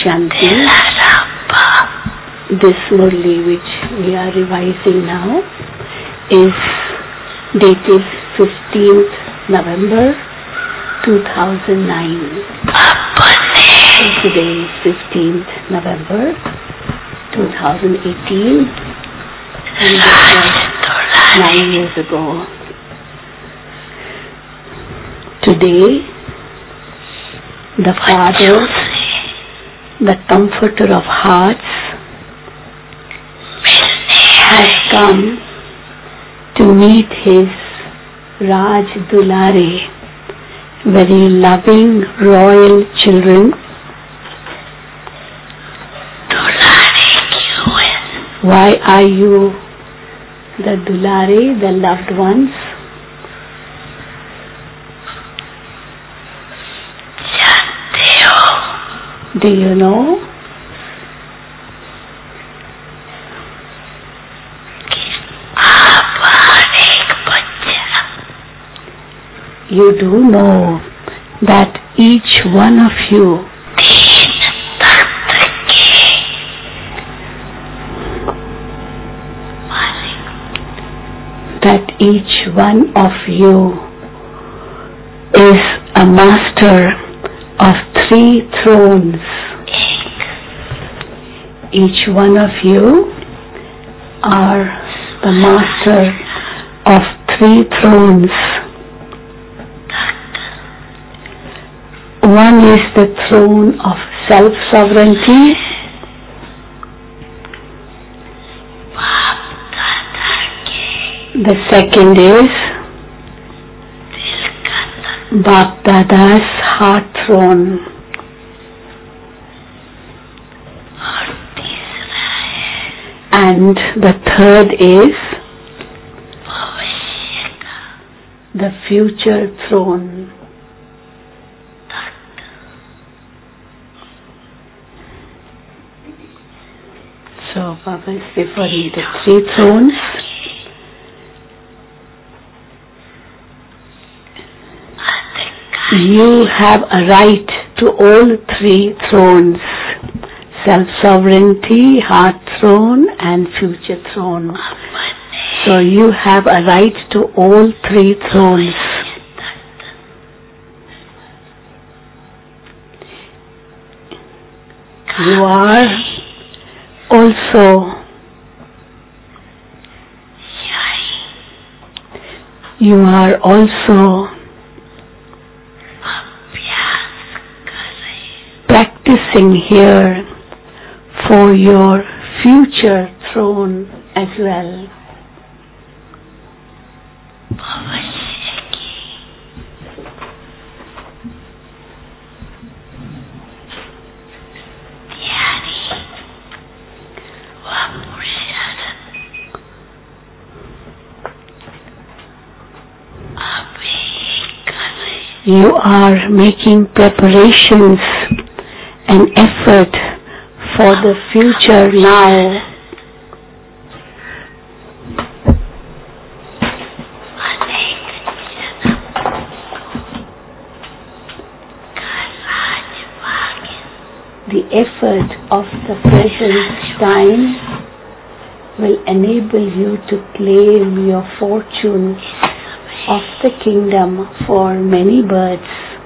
Shanti. This Murli which we are revising now is dated 15th November 2009. So today is 15th November 2018 and this was 9 years ago. Today the Father, the Comforter of Hearts, has come to meet his Raj Dulare, very loving royal children. Why are you the Dulare, the loved ones? Do you know? You do know that each one of you is a master of 3 thrones. Each one of you are the master of 3 thrones. One is the throne of self-sovereignty. The second is Bap Dada's heart throne. And the third is the future throne. So Baba is referring to 3 thrones. You have a right to all 3 thrones: self-sovereignty, heart throne and future throne. So you have a right to all 3 thrones. You are also practicing here for your future throne as well. You are making preparations and effort for the future now. The effort of the present time will enable you to claim your fortune of the kingdom for many births.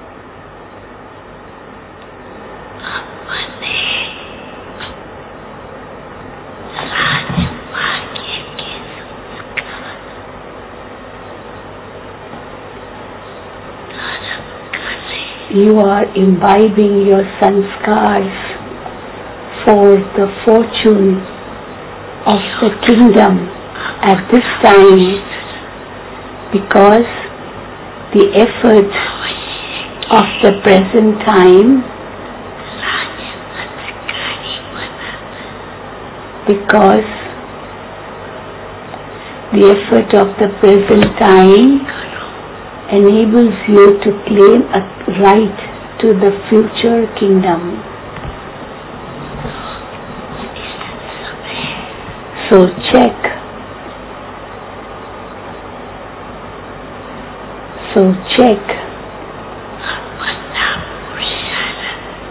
You are imbibing your sanskars for the fortune of the kingdom at this time, because the effort of the present time, enables you to claim a right to the future kingdom. So check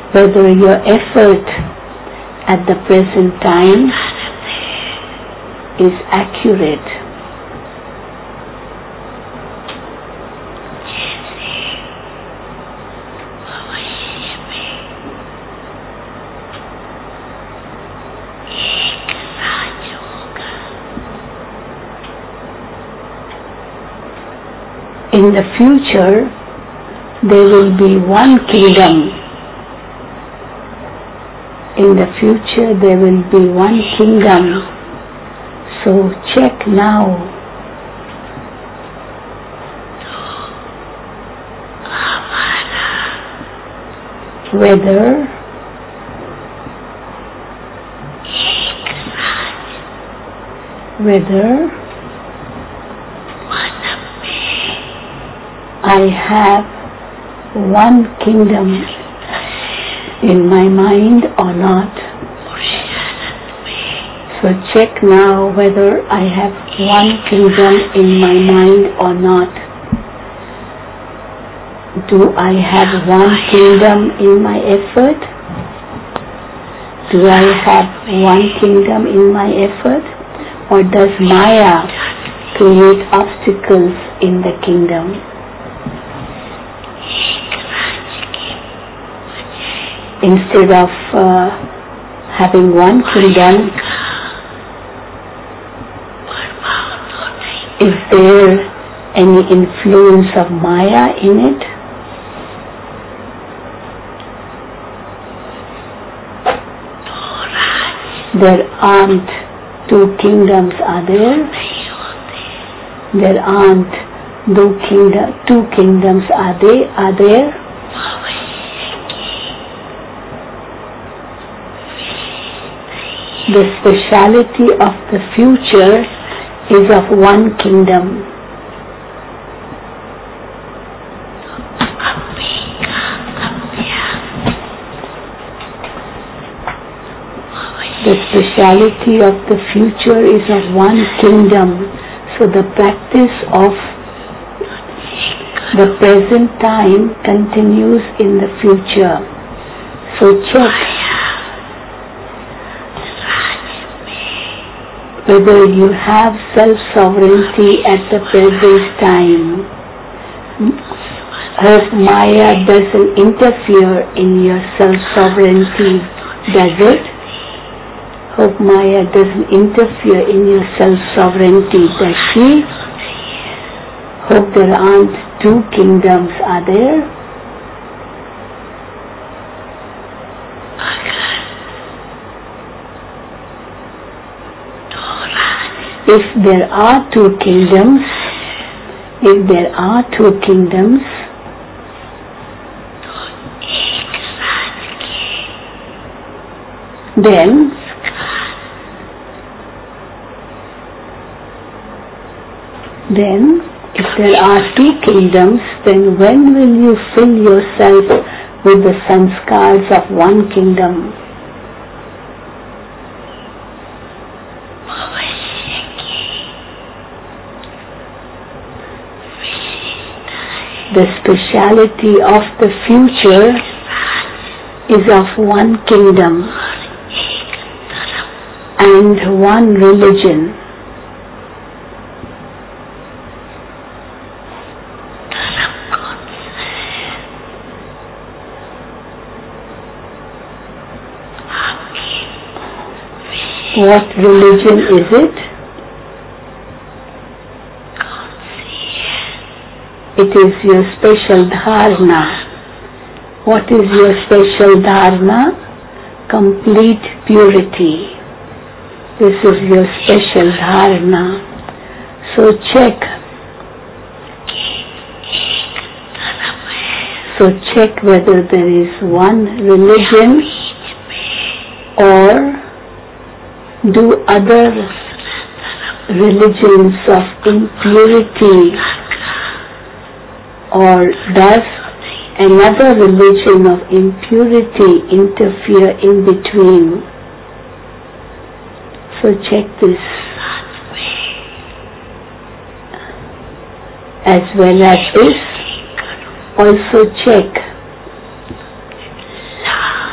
whether your effort at the present time is accurate. In the future, there will be one kingdom. In the future, there will be one kingdom. So check now whether I have one kingdom in my mind or not. So check now whether I have one kingdom in my mind or not. Do I have one kingdom in my effort? Do I have one kingdom in my effort? Or does Maya create obstacles in the kingdom? Instead of having one kingdom, is there any influence of Maya in it? There aren't two kingdoms, are there? There aren't two kingdoms, are there? The speciality of the future is of one kingdom. The speciality of the future is of one kingdom. So the practice of the present time continues in the future. So check whether you have self-sovereignty at the present time. Hope Maya doesn't interfere in your self-sovereignty, does it? Hope Maya doesn't interfere in your self-sovereignty, does she? Hope there aren't two kingdoms, are there? If there are two kingdoms, then if there are two kingdoms, then when will you fill yourself with the sanskars of one kingdom? The speciality of the future is of one kingdom and one religion. What religion is it? It is your special dharana. What is your special dharana? Complete purity. This is your special dharana. So check whether there is one religion or do other religions of impurity or does another religion of impurity interfere in between? So check this. As well as this, also check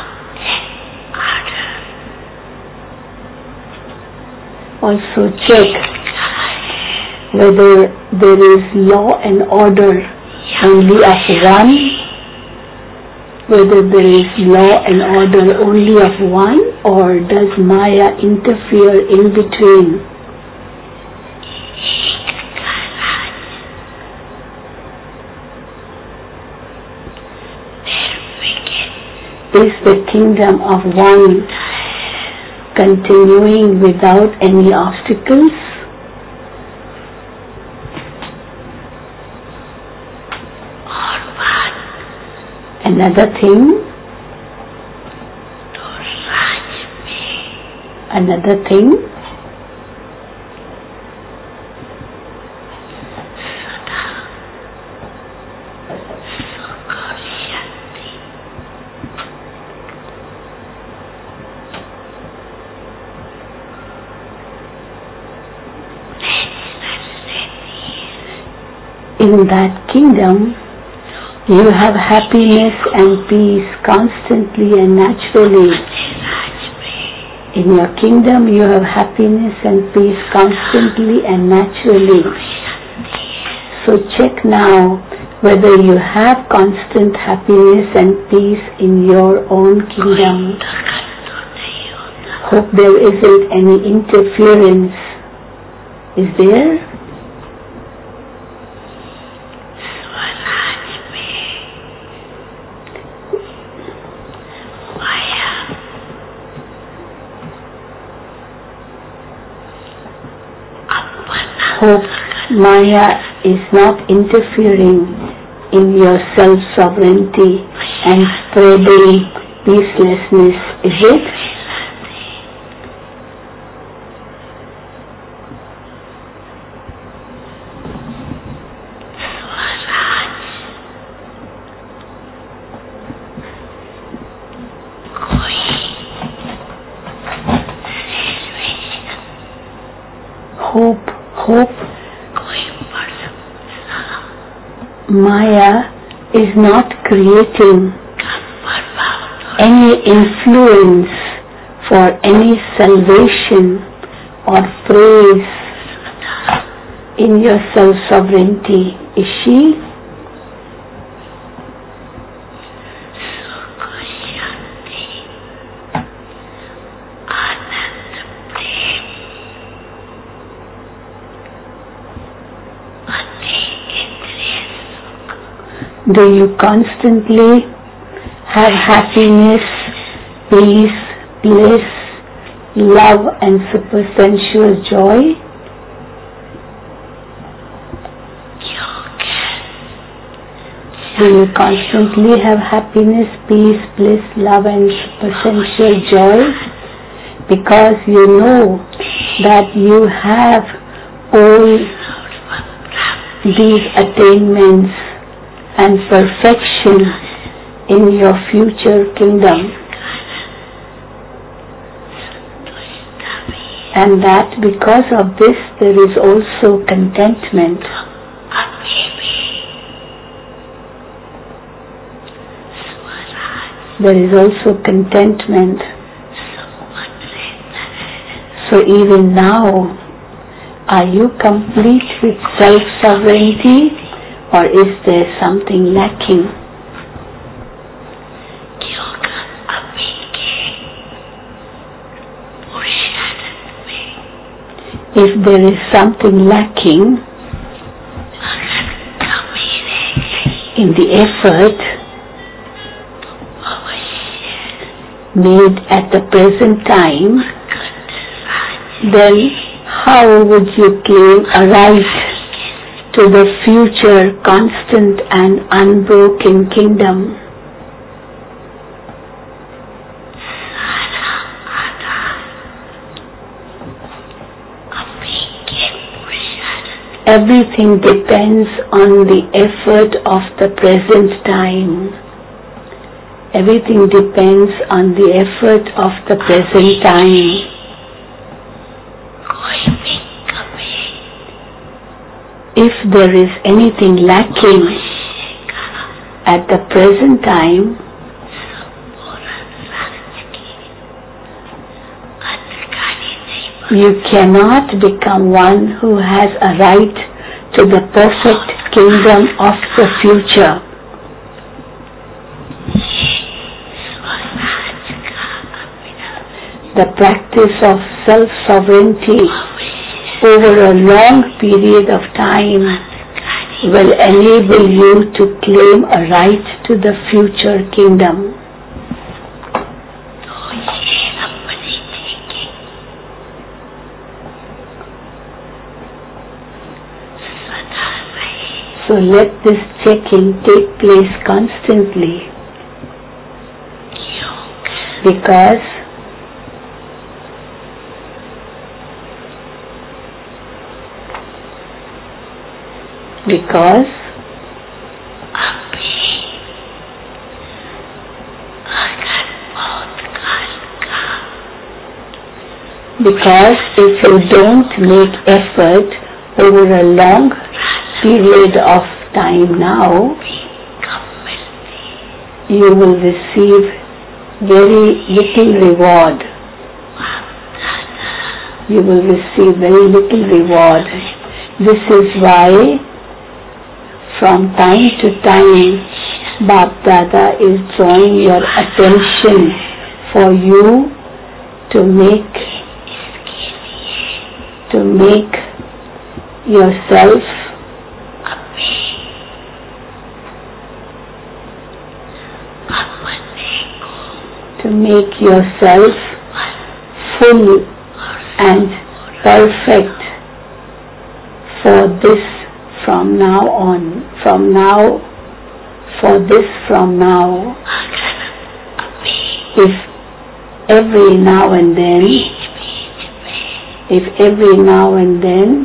also check whether there is law and order only of one, whether there is law and order only of one, or does Maya interfere in between? Is the kingdom of one continuing without any obstacles? Another thing, in that kingdom, you have happiness and peace constantly and naturally. In your kingdom, you have happiness and peace constantly and naturally. So check now whether you have constant happiness and peace in your own kingdom. Hope there isn't any interference. Is there? Hope Maya is not interfering in your self-sovereignty and spreading peacelessness, is it? Hope Maya is not creating any influence for any salvation or praise in your self-sovereignty, is she? Do you constantly have happiness, peace, bliss, love and supersensual joy? Do you constantly have happiness, peace, bliss, love and supersensual joy? Because you know that you have all these attainments and perfection in your future kingdom, and that because of this there is also contentment. There is also contentment. So even now, are you complete with self-sovereignty? Or is there something lacking? If there is something lacking in the effort made at the present time, then how would you claim a right to the future constant and unbroken kingdom? Everything depends on the effort of the present time. Everything depends on the effort of the present time. If there is anything lacking at the present time, You cannot become one who has a right to the perfect kingdom of the future. The practice of self-sovereignty over a long period of time will enable you to claim a right to the future kingdom. So let this checking take place constantly, because if you don't make effort over a long period of time now, you will receive very little reward. You will receive very little reward. This is why from time to time Bap Dada is drawing your attention for you to make yourself full and perfect for this from now on. If every now and then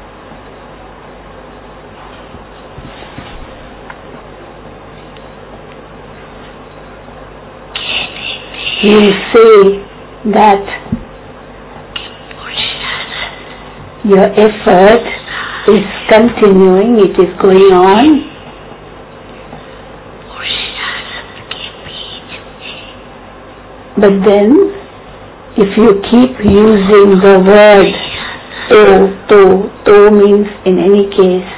you say that your effort is continuing, it is going on, but then if you keep using the word to means in any case,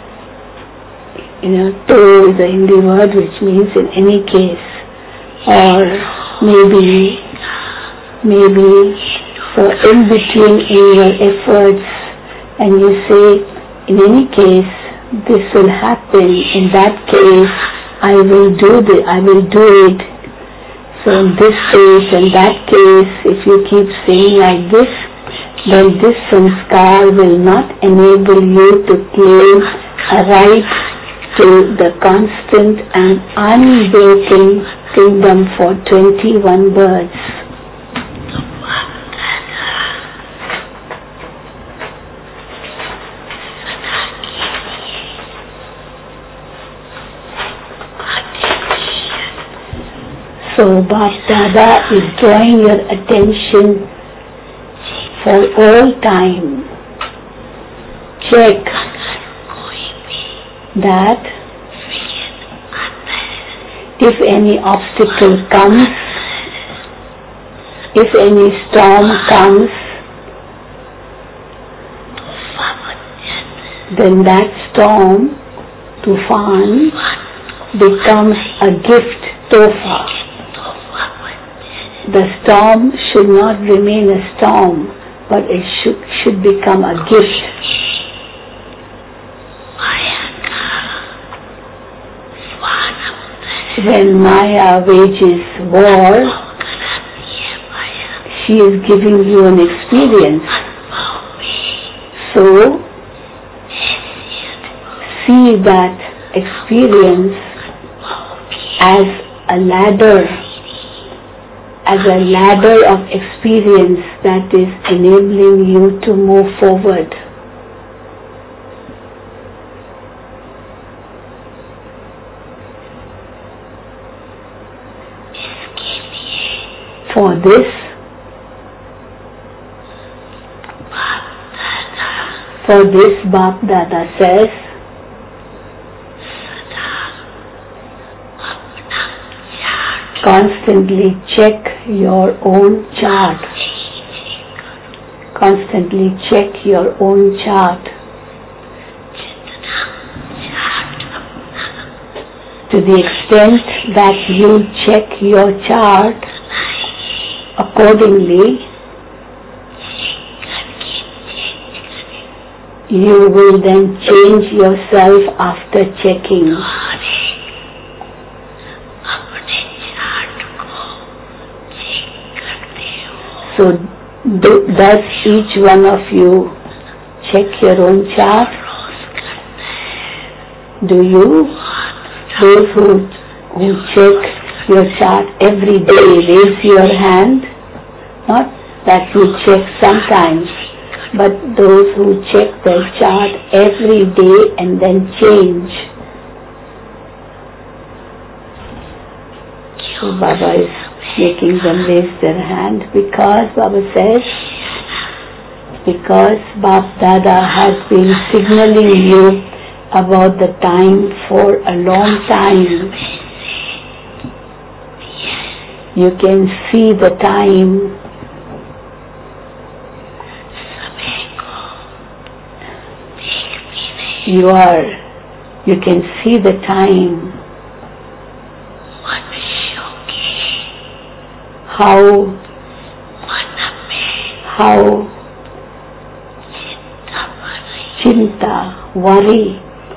to is a Hindi word which means in any case, or maybe so in between in your efforts, and you say, in any case this will happen, in that case I will do it. So in this case and that case, if you keep saying like this, then this sanskar will not enable you to claim a right to the constant and unbroken kingdom for 21 births. So Bap Dada is drawing your attention for all time. Check that if any obstacle comes, if any storm comes, then that storm, tufan, becomes a gift, tofa. The storm should not remain a storm, but it should become a gift. When Maya wages war, she is giving you an experience. So, see that experience as a ladder of experience that is enabling you to move forward. For this Bap Dada says, constantly check your own chart. constantly check your own chart. To the extent that you check your chart accordingly, you will then change yourself after checking. So does each one of you check your own chart? Do you? Those who check your chart every day, raise your hand. Not that you check sometimes, but those who check their chart every day and then change. So Baba is making them raise their hand because Baba says, because Bap Dada has been signaling you about the time for a long time. You can see the time. You can see the time. How chinta, worry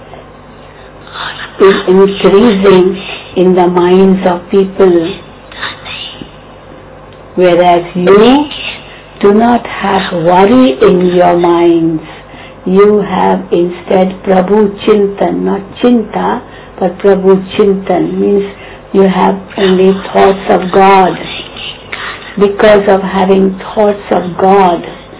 is increasing in the minds of people, whereas you do not have worry in your minds. You have instead Prabhu Chintan, not Chinta, but Prabhu Chintan, means you have only thoughts of God. Because of having thoughts of God,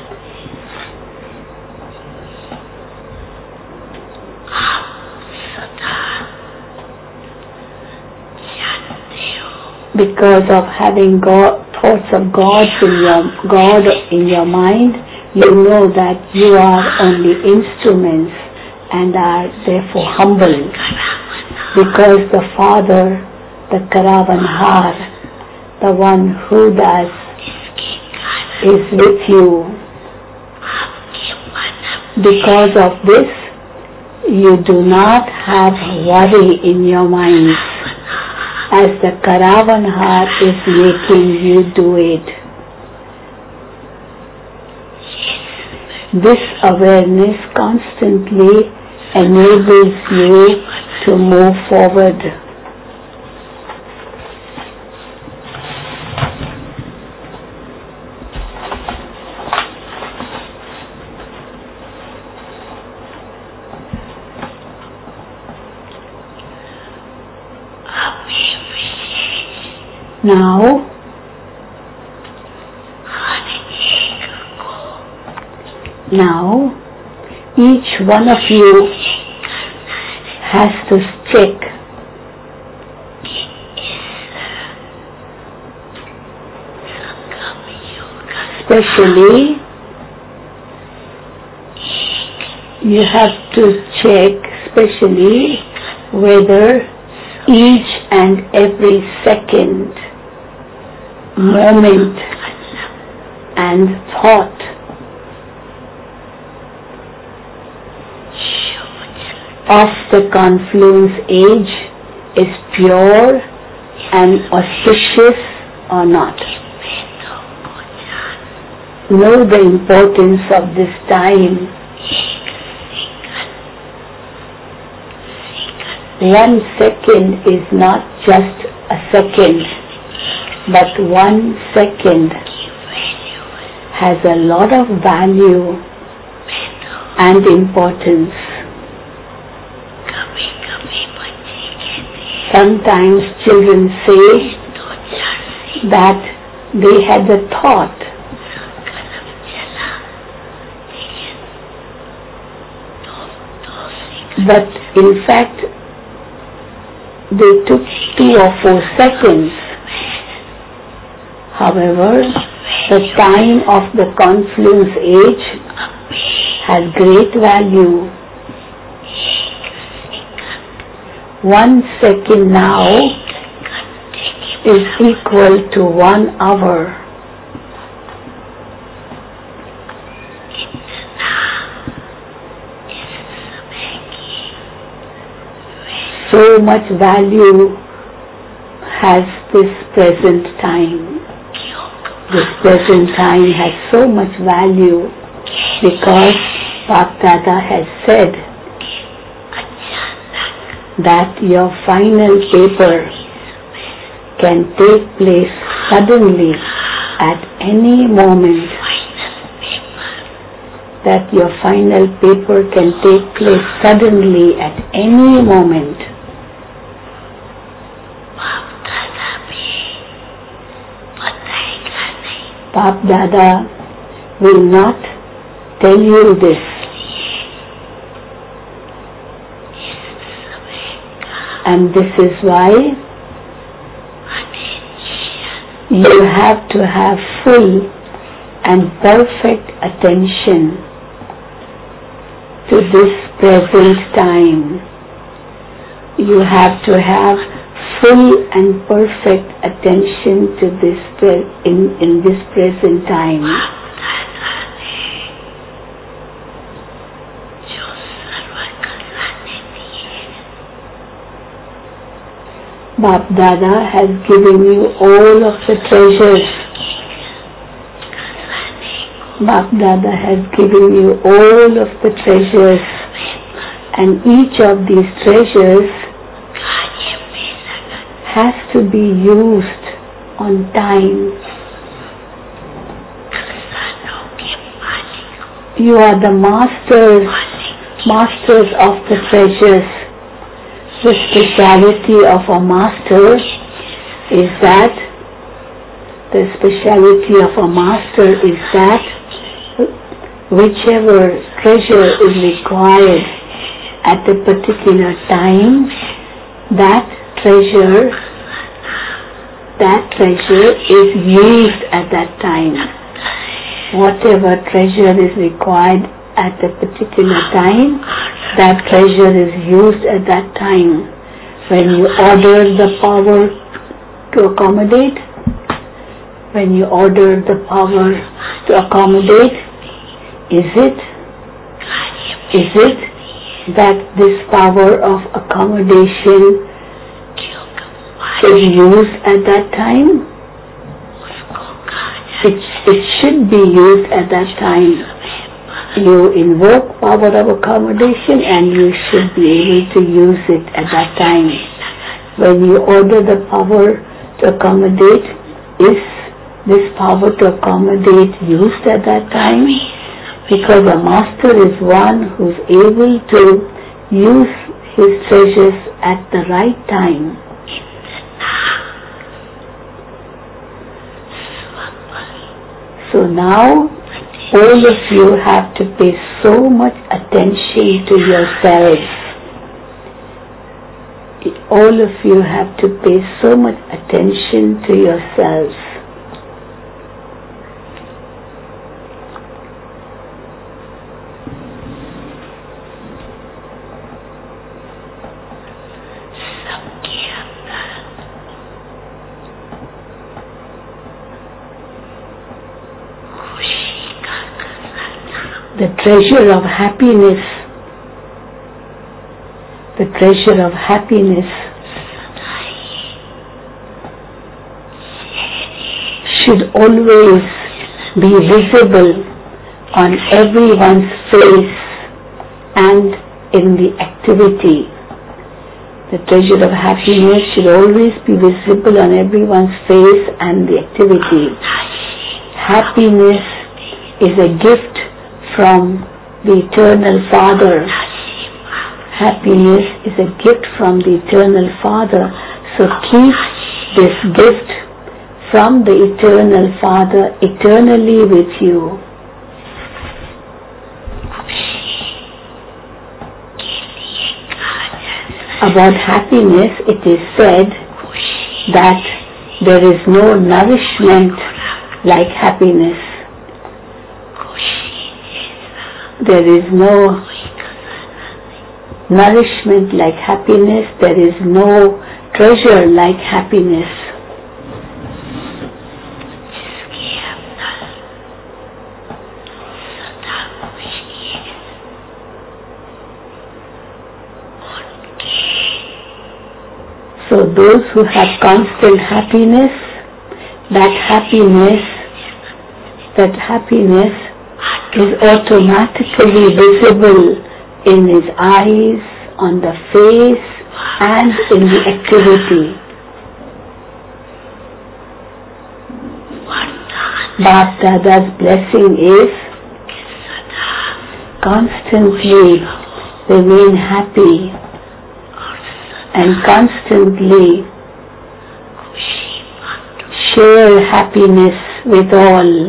because of having thoughts of God in your mind, you know that you are only instruments and are therefore humble. Because the Father, the Karavanhar, the one who does, is with you. Because of this, you do not have worry in your minds, as the Karavanhar is making you do it. This awareness constantly enables you to move forward. Now, each one of you has to check especially you have to check especially whether each and every second, moment and thought of the confluence age is pure and auspicious or not. Know the importance of this time. 1 second is not just a second, but 1 second has a lot of value and importance. Sometimes children say that they had a thought, but in fact they took 2 or 4 seconds. However, the time of the confluence age has great value. 1 second now is equal to 1 hour. so much value has this present time. This present time has so much value because Bap Dada has said that your final paper can take place suddenly at any moment. That your final paper can take place suddenly at any moment. Bap Dada will not tell you this. And this is why you have to have full and perfect attention to this present time. You have to have full and perfect attention to this in this present time. Bap Dada has given you all of the treasures. Bap Dada has given you all of the treasures, and each of these treasures has to be used on time. You are the masters of the treasures. The speciality of a master is that whichever treasure is required at a particular time, that treasure is used at that time. Whatever treasure is required at a particular time, that treasure is used at that time. When you order the power to accommodate, is it that this power of accommodation is used at that time? It should be used at that time. You invoke power of accommodation and you should be able to use it at that time. When you order the power to accommodate, is this power to accommodate used at that time? Because a master is one who is able to use his treasures at the right time. So now all of you have to pay so much attention to yourselves. All of you have to pay so much attention to yourselves. The treasure of happiness, should always be visible on everyone's face and in the activity. The treasure of happiness should always be visible on everyone's face and the activity. Happiness is a gift from the Eternal Father. Happiness is a gift from the Eternal Father. So keep this gift from the Eternal Father eternally with you. About happiness, it is said that there is no nourishment like happiness. There is no nourishment like happiness. There is no treasure like happiness. who have constant happiness, that happiness is automatically visible in his eyes, on the face, and in the activity. Bap Dada's blessing is constantly remain happy and constantly share happiness with all,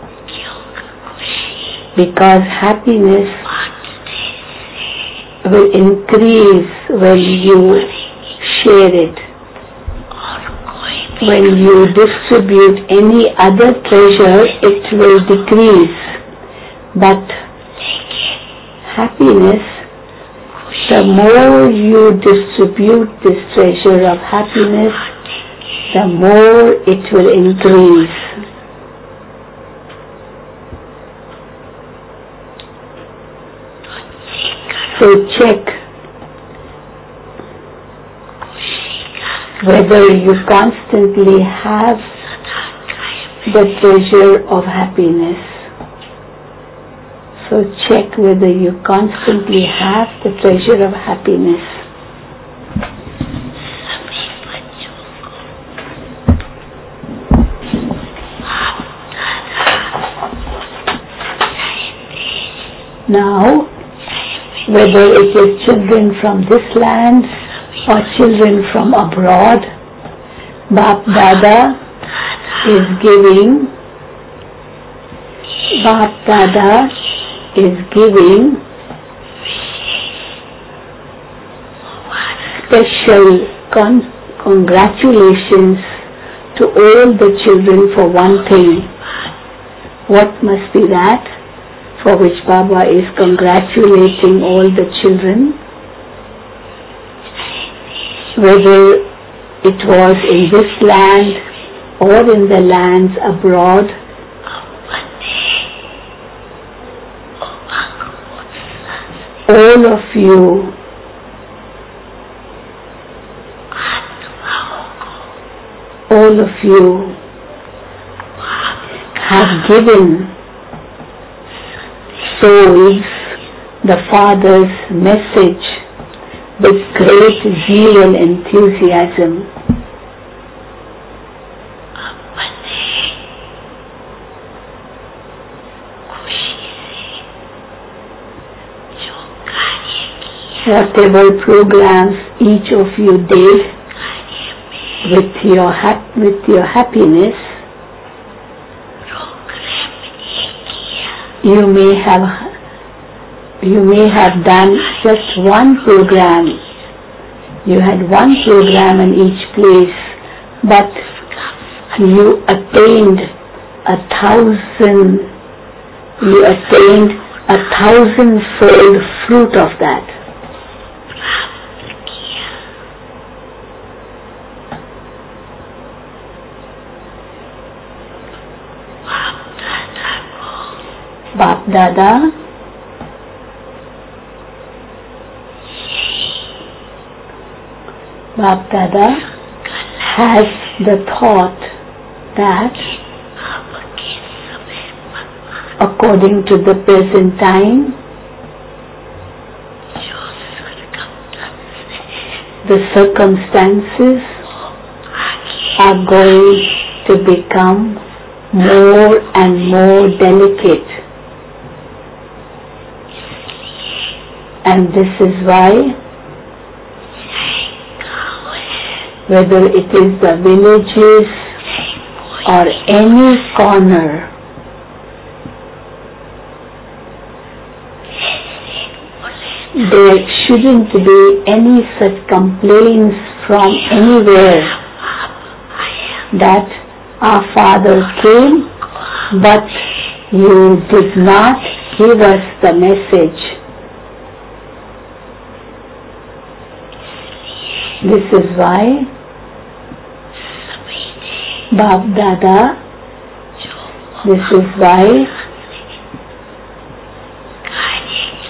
because happiness will increase when you share it. When you distribute any other treasure, it will decrease. But happiness, the more you distribute this treasure of happiness, the more it will increase. So check whether you constantly have the treasure of happiness. So check whether you constantly have the treasure of happiness. Now, whether it is children from this land or children from abroad, Bap Dada is giving special congratulations to all the children for one thing. What must be that for which Baba is congratulating all the children? Whether it was in this land or in the lands abroad, all of you have given souls the Father's message with great zeal and enthusiasm. Whatever programs each of you did with your happiness, you may have done just one program. You had one program in each place, but you attained 1,000-fold fruit of that. Bap Dada has the thought that according to the present time, the circumstances are going to become more and more delicate. And this is why, whether it is the villages or any corner, there shouldn't be any such complaints from anywhere that our Father came, but you did not give us the message. This is why Bap Dada,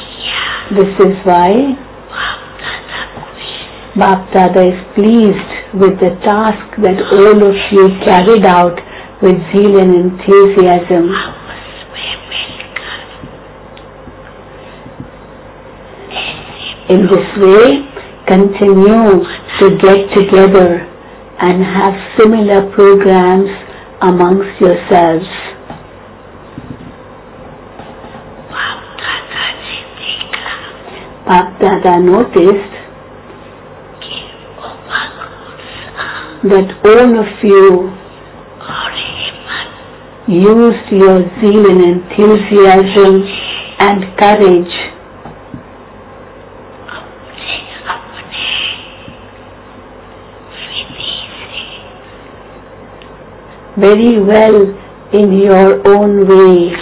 Bap Dada is pleased with the task that all of you carried out with zeal and enthusiasm. In this way, continue to get together and have similar programs amongst yourselves. Bap Dada noticed that all of you used your zeal and enthusiasm and courage very well in your own way.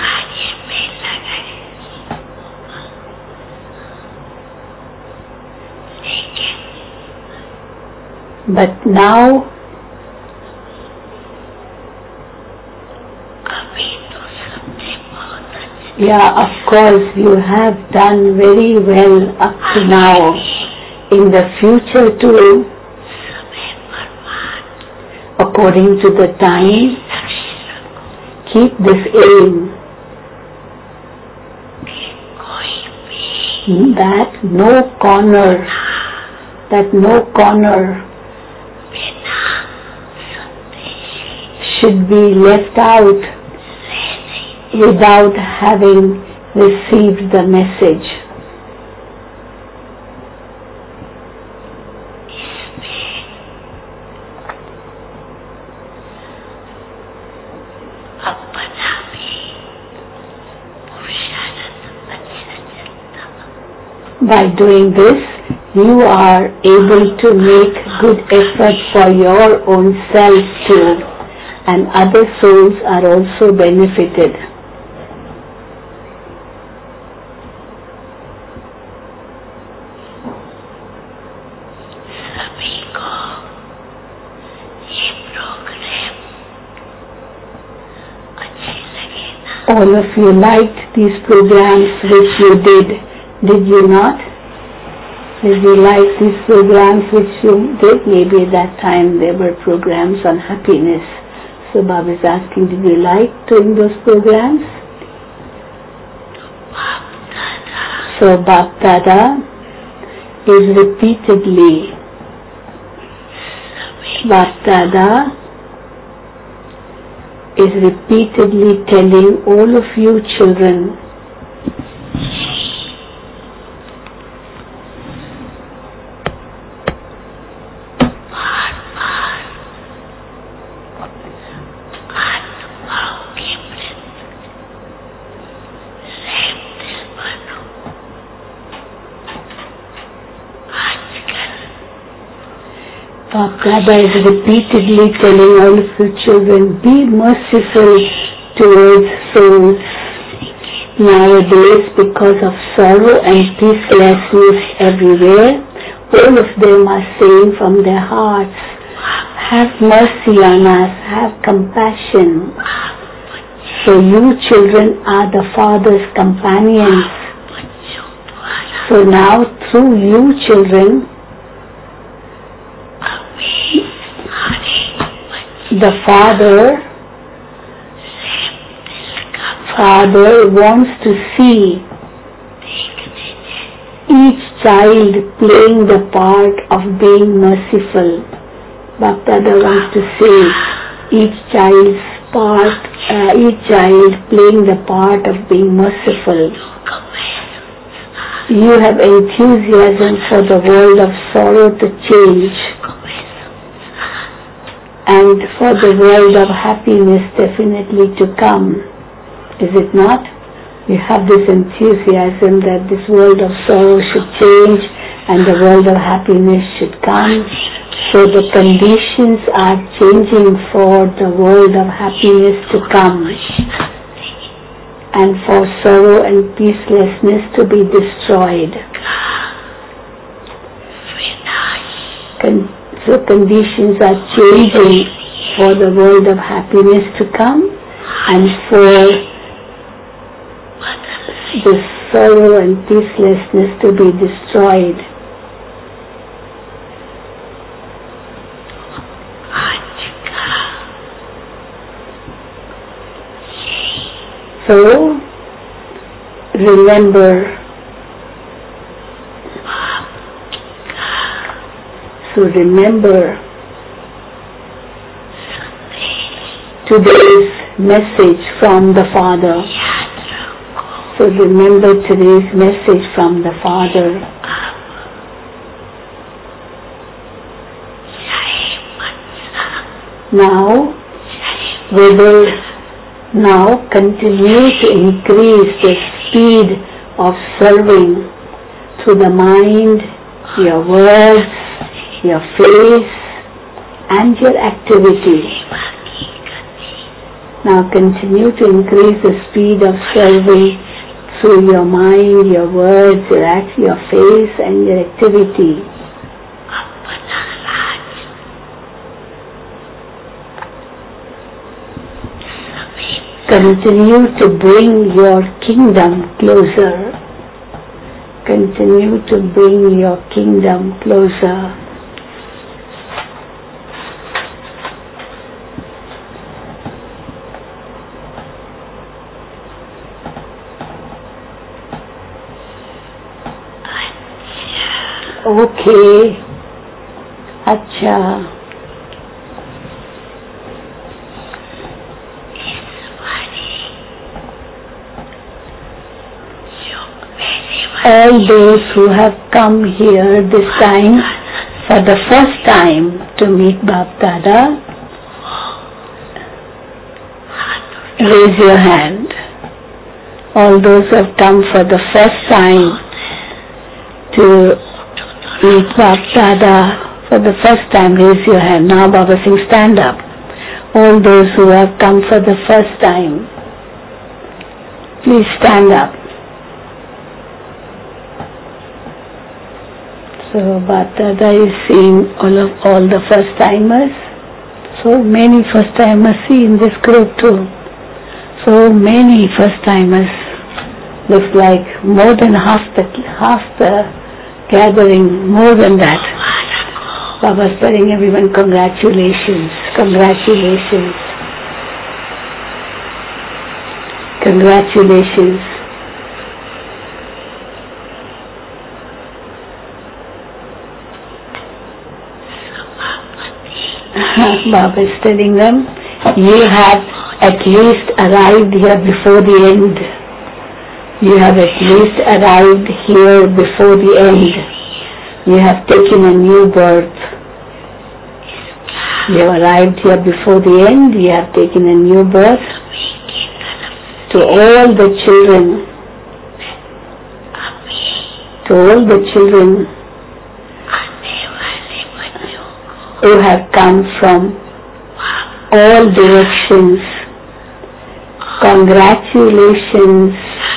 But now of course you have done very well up to now. In the future too, according to the time, keep this aim that no corner should be left out without having received the message. By doing this, you are able to make good effort for your own self too, and other souls are also benefited. All of you liked these programs which you did you not? Did you like these programs which you did? Maybe at that time there were programs on happiness. So Baba is asking, did you like doing those programs? So Bap Dada is repeatedly telling all of you children Baba is repeatedly telling all of you children, be merciful towards souls. Nowadays, because of sorrow and peacelessness everywhere, all of them are saying from their hearts, have mercy on us, have compassion. So you children are the Father's companions. So now through you children, the Father wants to see each child playing the part of being merciful. Bap Dada wants to see each child playing the part of being merciful. You have enthusiasm for the world of sorrow to change, and for the world of happiness definitely to come. Is it not? You have this enthusiasm that this world of sorrow should change and the world of happiness should come. So the conditions are changing for the world of happiness to come and for sorrow and peacelessness to be destroyed. So conditions are changing for the world of happiness to come and for the sorrow and peacelessness to be destroyed. So, remember, today's message from the Father. So remember today's message from the Father. Now, we will now continue to increase the speed of serving through the mind, your words, your face, and your activity. Now continue to increase the speed of serving through your mind, your words, your face, and your activity. Continue to bring your kingdom closer. Continue to bring your kingdom closer. Okay. Acha. All those who have come here this time for the first time to meet Bap Dada, raise your hand. All those who have come for the first time to meet Bap Dada for the first time, raise your hand. Now Baba Singh, stand up. All those who have come for the first time, please stand up. So Bap Dada is seeing all the first timers. So many first timers see in this group too. So many first timers. Looks like more than half the gathering, more than that. Baba's telling everyone congratulations, congratulations, congratulations. Baba is telling them, you have at least arrived here before the end. You have at least arrived here before the end. You have taken a new birth. You have arrived here before the end. You have taken a new birth. To all the children, who have come from all directions, congratulations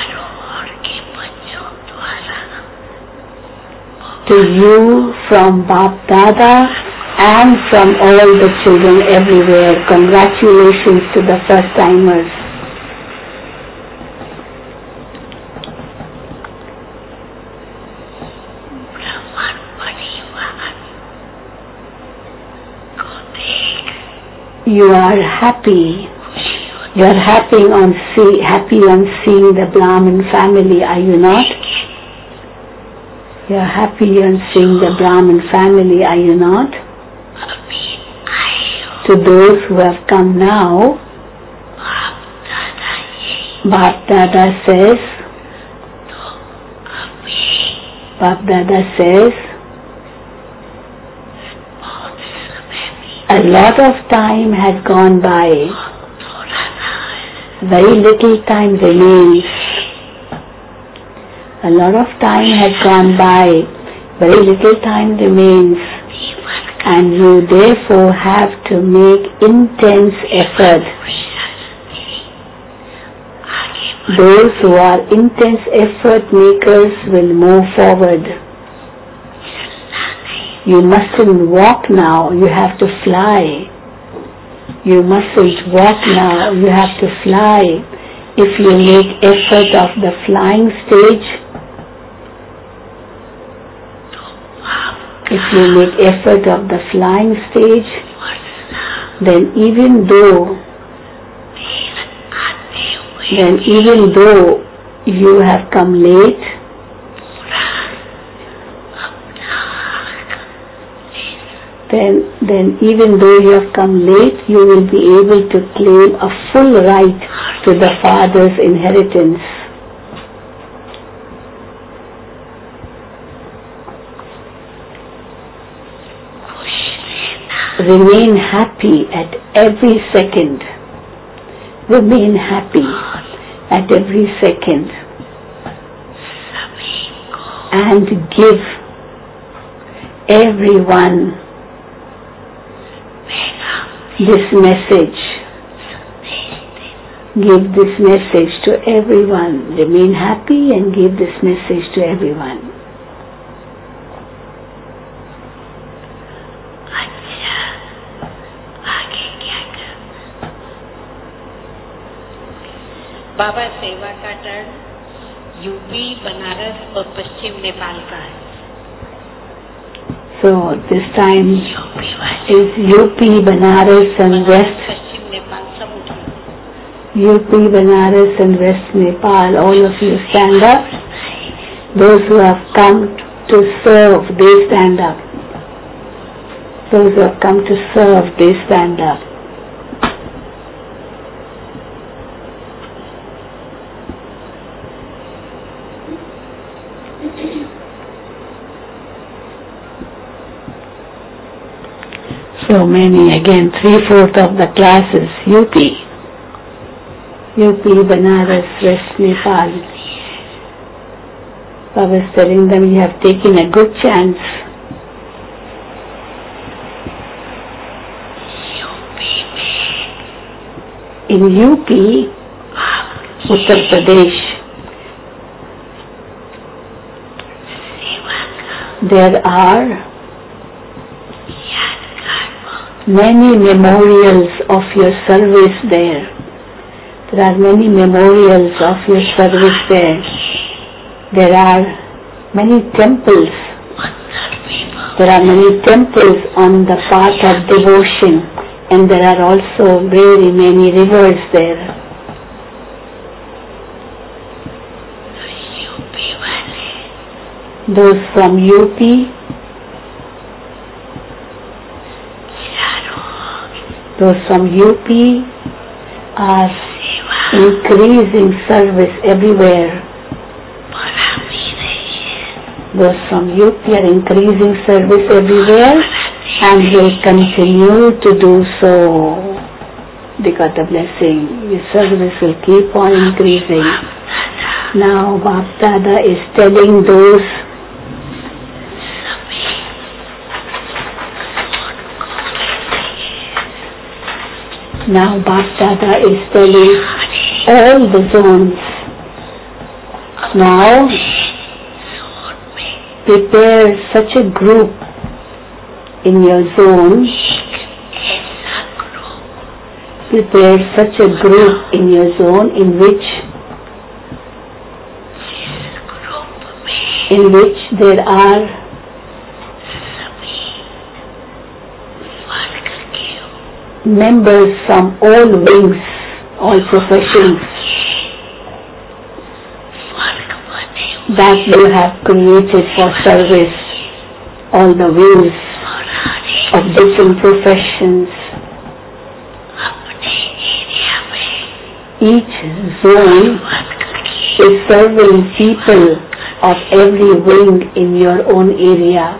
to you from Bap Dada and from all the children everywhere. Congratulations to the first timers. You are happy. You are happy on seeing the Brahmin family, are you not? You are happy on seeing the Brahmin family, are you not? To those who have come now, Bap Dada says, a lot of time has gone by. Very little time remains. A lot of time has gone by. Very little time remains. And you therefore have to make intense effort. Those who are intense effort makers will move forward. You mustn't walk now, you have to fly. You mustn't walk now, you have to fly. If you make effort of the flying stage, then even though then even though you have come late, then even though you have come late, you will be able to claim a full right to the Father's inheritance. Remain happy at every second. Remain happy at every second. And give everyone this message. Give this message to everyone. Remain happy and give this message to everyone. बाबा सेवा का turn UP, Banaras और पश्चिम नेपाल का है. So this time is UP, Banaras and West. पश्चिम नेपाल सब उठे. UP, Banaras and West Nepal, all of you stand up. Those who have come to serve, they stand up. Those who have come to serve, they stand up. So many, again, 3/4 of the classes, UP, Banaras, West Nepal. I was telling them you have taken a good chance. In UP, Uttar Pradesh, there are many memorials of your service there. There are many memorials of your service there. There are many temples. There are many temples on the path of devotion, and there are also very many rivers there. Those from UP, are increasing service everywhere. Those from UP are increasing service everywhere and will continue to do so. They got the blessing. Your service will keep on increasing. Now Bap Dada is telling those all the zones. Now prepare such a group in your zone. Prepare such a group in your zone in which there are members from all wings, all professions that you have created for service, all the wings of different professions. Each zone is serving people of every wing in your own area,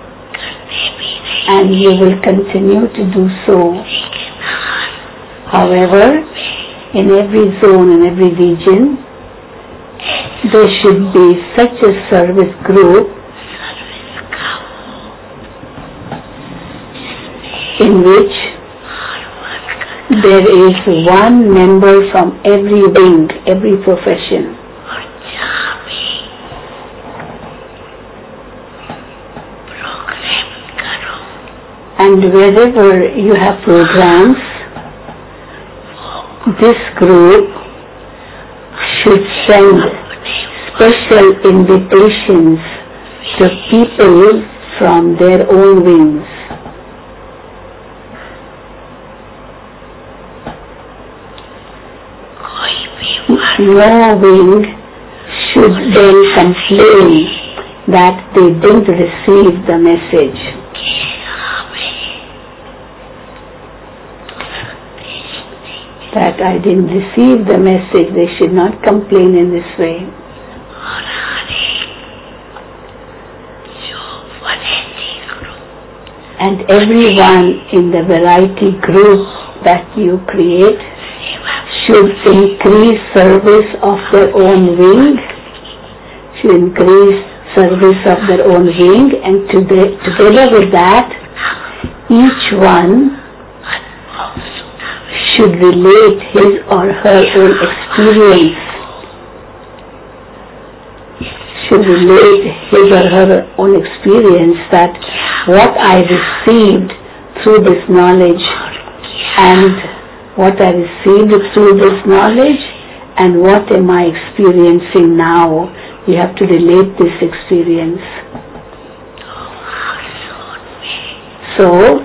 and you will continue to do so. However, in every zone, in every region, there should be such a service group in which there is one member from every wing, every profession. And wherever you have programs, this group should send special invitations to people from their own wings. no wing should then complain that they didn't receive the message. That I didn't receive the message, they should not complain in this way. And everyone in the variety group that you create should increase service of their own wing, and together with that, each one should relate his or her own experience, that what I received through this knowledge and what am I experiencing now. You have to relate this experience. So,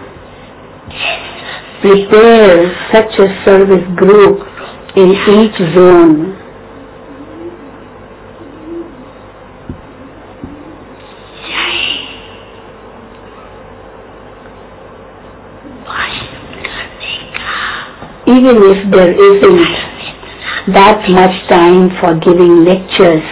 prepare such a service group in each zone. Even if there isn't that much time for giving lectures,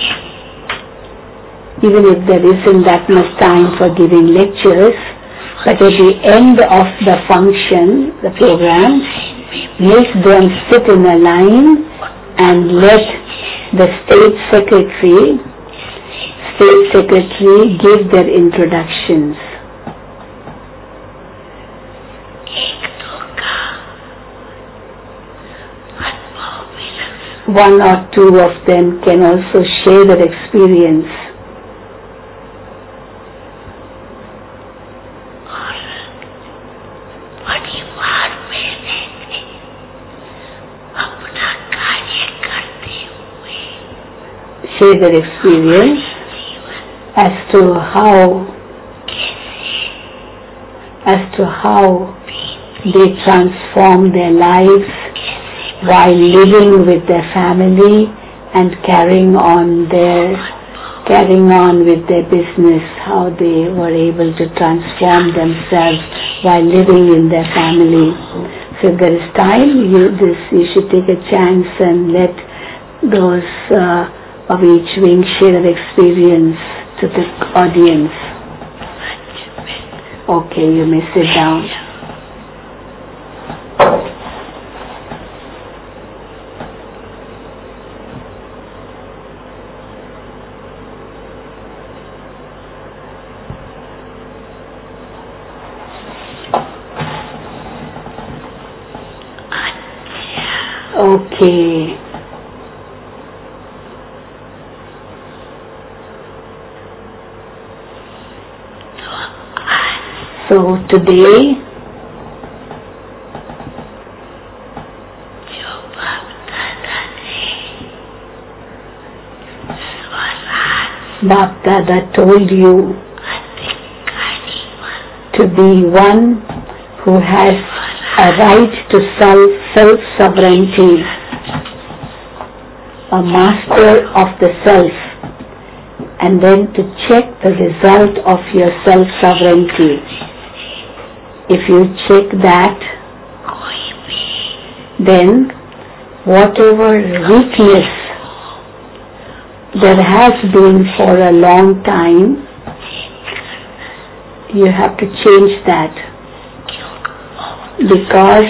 but at the end of the function, the program, make them sit in a line and let the state secretary give their introductions. One or two of them can also share their experience. Share their experience as to how they transform their lives while living with their family and carrying on with their business, how they were able to transform themselves while living in their family. So if there is time, you should take a chance and let those of each wing share their experience to the audience. Okay, you may sit down. Okay. So today, Bap Dada told you to be one who has a right to self-sovereignty, a master of the self, and then to check the result of your self-sovereignty. If you check that, then whatever weakness there has been for a long time, you have to change that, because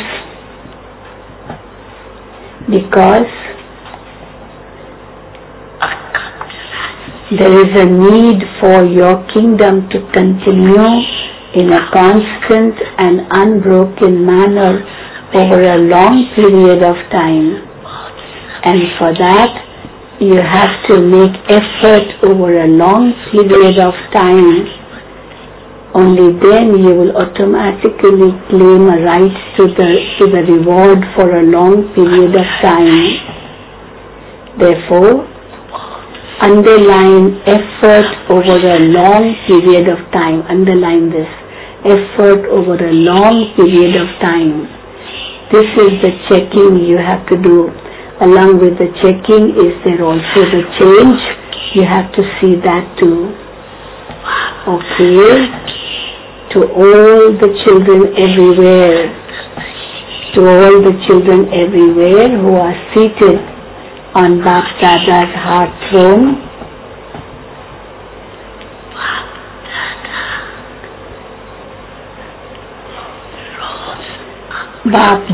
there is a need for your kingdom to continue in a constant and unbroken manner over a long period of time, and for that you have to make effort over a long period of time. Only then you will automatically claim a right to the reward for a long period of time. Therefore, underline effort over a long period of time. Underline this. Effort over a long period of time. This is the checking you have to do. Along with the checking, is there also the change? You have to see that too. Okay. To all the children everywhere, to all the children everywhere who are seated on Bap Dada's heart throne, Bap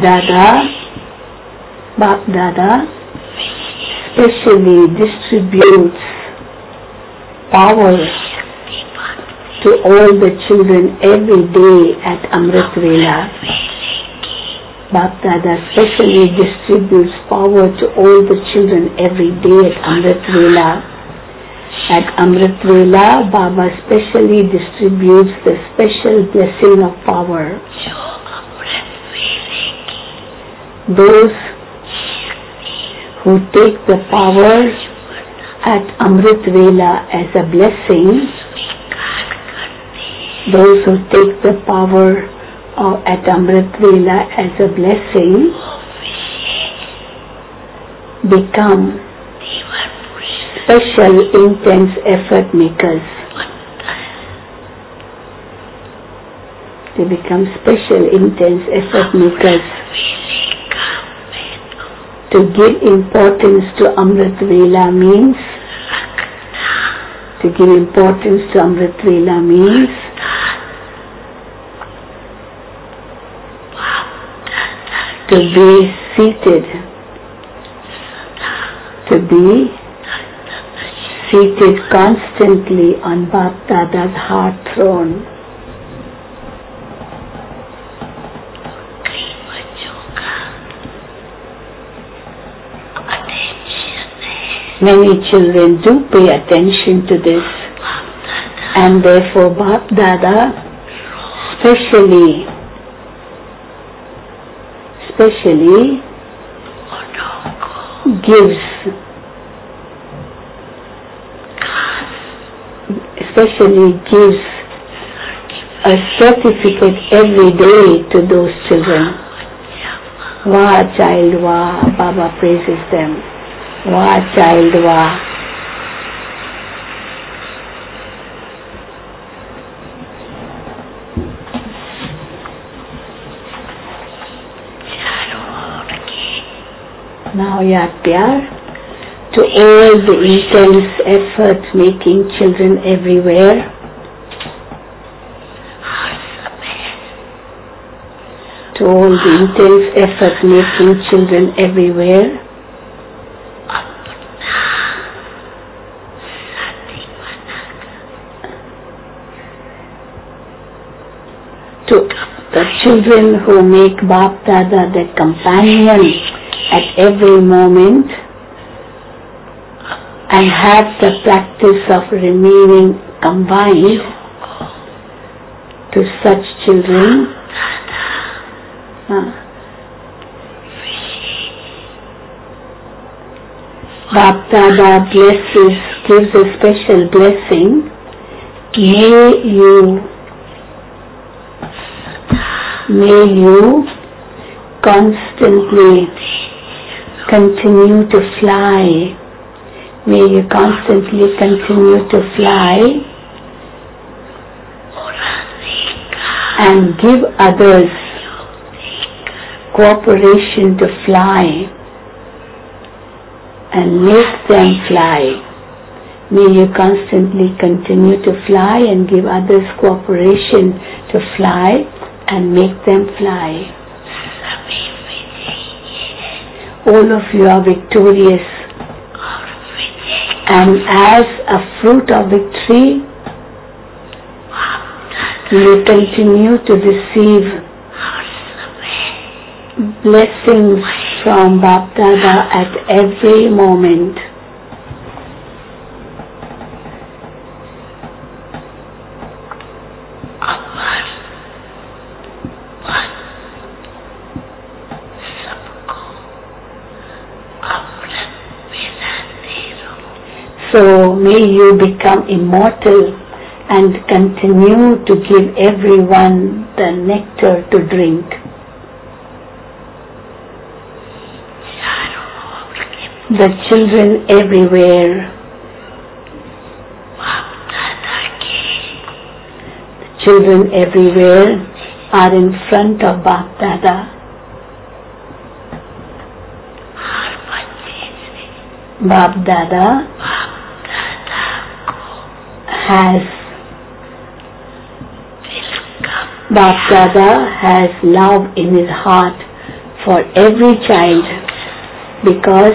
Dada specially distributes power to all the children every day at Amrit Vela. Bap Dada specially distributes power to all the children every day at Amrit Vela. At Amrit Vela, Baba specially distributes the special blessing of power. Those who take the power at Amrit Vela as a blessing, those who take the power at Amrit Vela as a blessing become special intense effort makers. They become special intense effort makers. To give importance to Amrit Vela means, to give importance to Amrit Vela means to be seated, constantly on Bap Dada's heart throne. Many children do pay attention to this, and therefore Bap Dada specially gives a certificate every day to those children. Wah child wah, Baba praises them. Wah child wah. Now yaad pyar to all the intense effort making children everywhere. To all the intense effort making children everywhere. To the children who make Bap Dada their companion at every moment and have the practice of remaining combined, to such children Bap Dada blesses, gives a special blessing. May you constantly continue to fly. May you constantly continue to fly and give others cooperation to fly and make them fly. May you constantly continue to fly and give others cooperation to fly and make them fly. All of you are victorious, and as a fruit of victory, you continue to receive blessings from Bap Dada at every moment. So may you become immortal and continue to give everyone the nectar to drink. the children everywhere. The children everywhere are in front of Bap Dada. Bap Dada has love in his heart for every child, because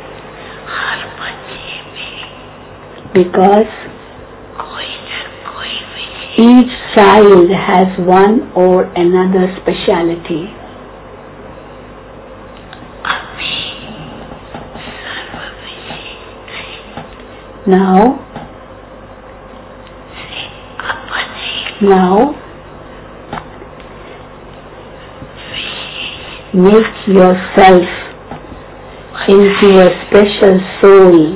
each child has one or another speciality. Now, make yourself into a special soul.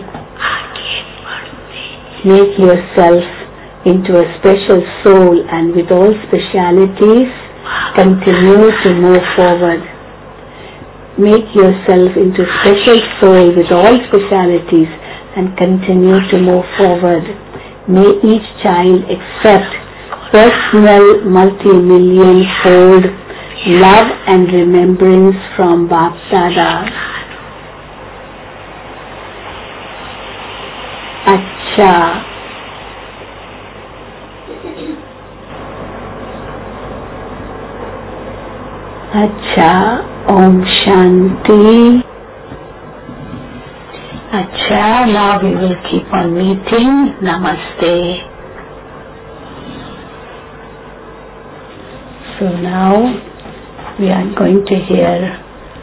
Make yourself into a special soul, and with all specialities, continue to move forward. Make yourself into a special soul with all specialities and continue to move forward. May each child accept personal multi-million-fold love and remembrance from Bap Dada. Acha. Om Shanti. Acha, now we will keep on meeting. Namaste. So now we are going to hear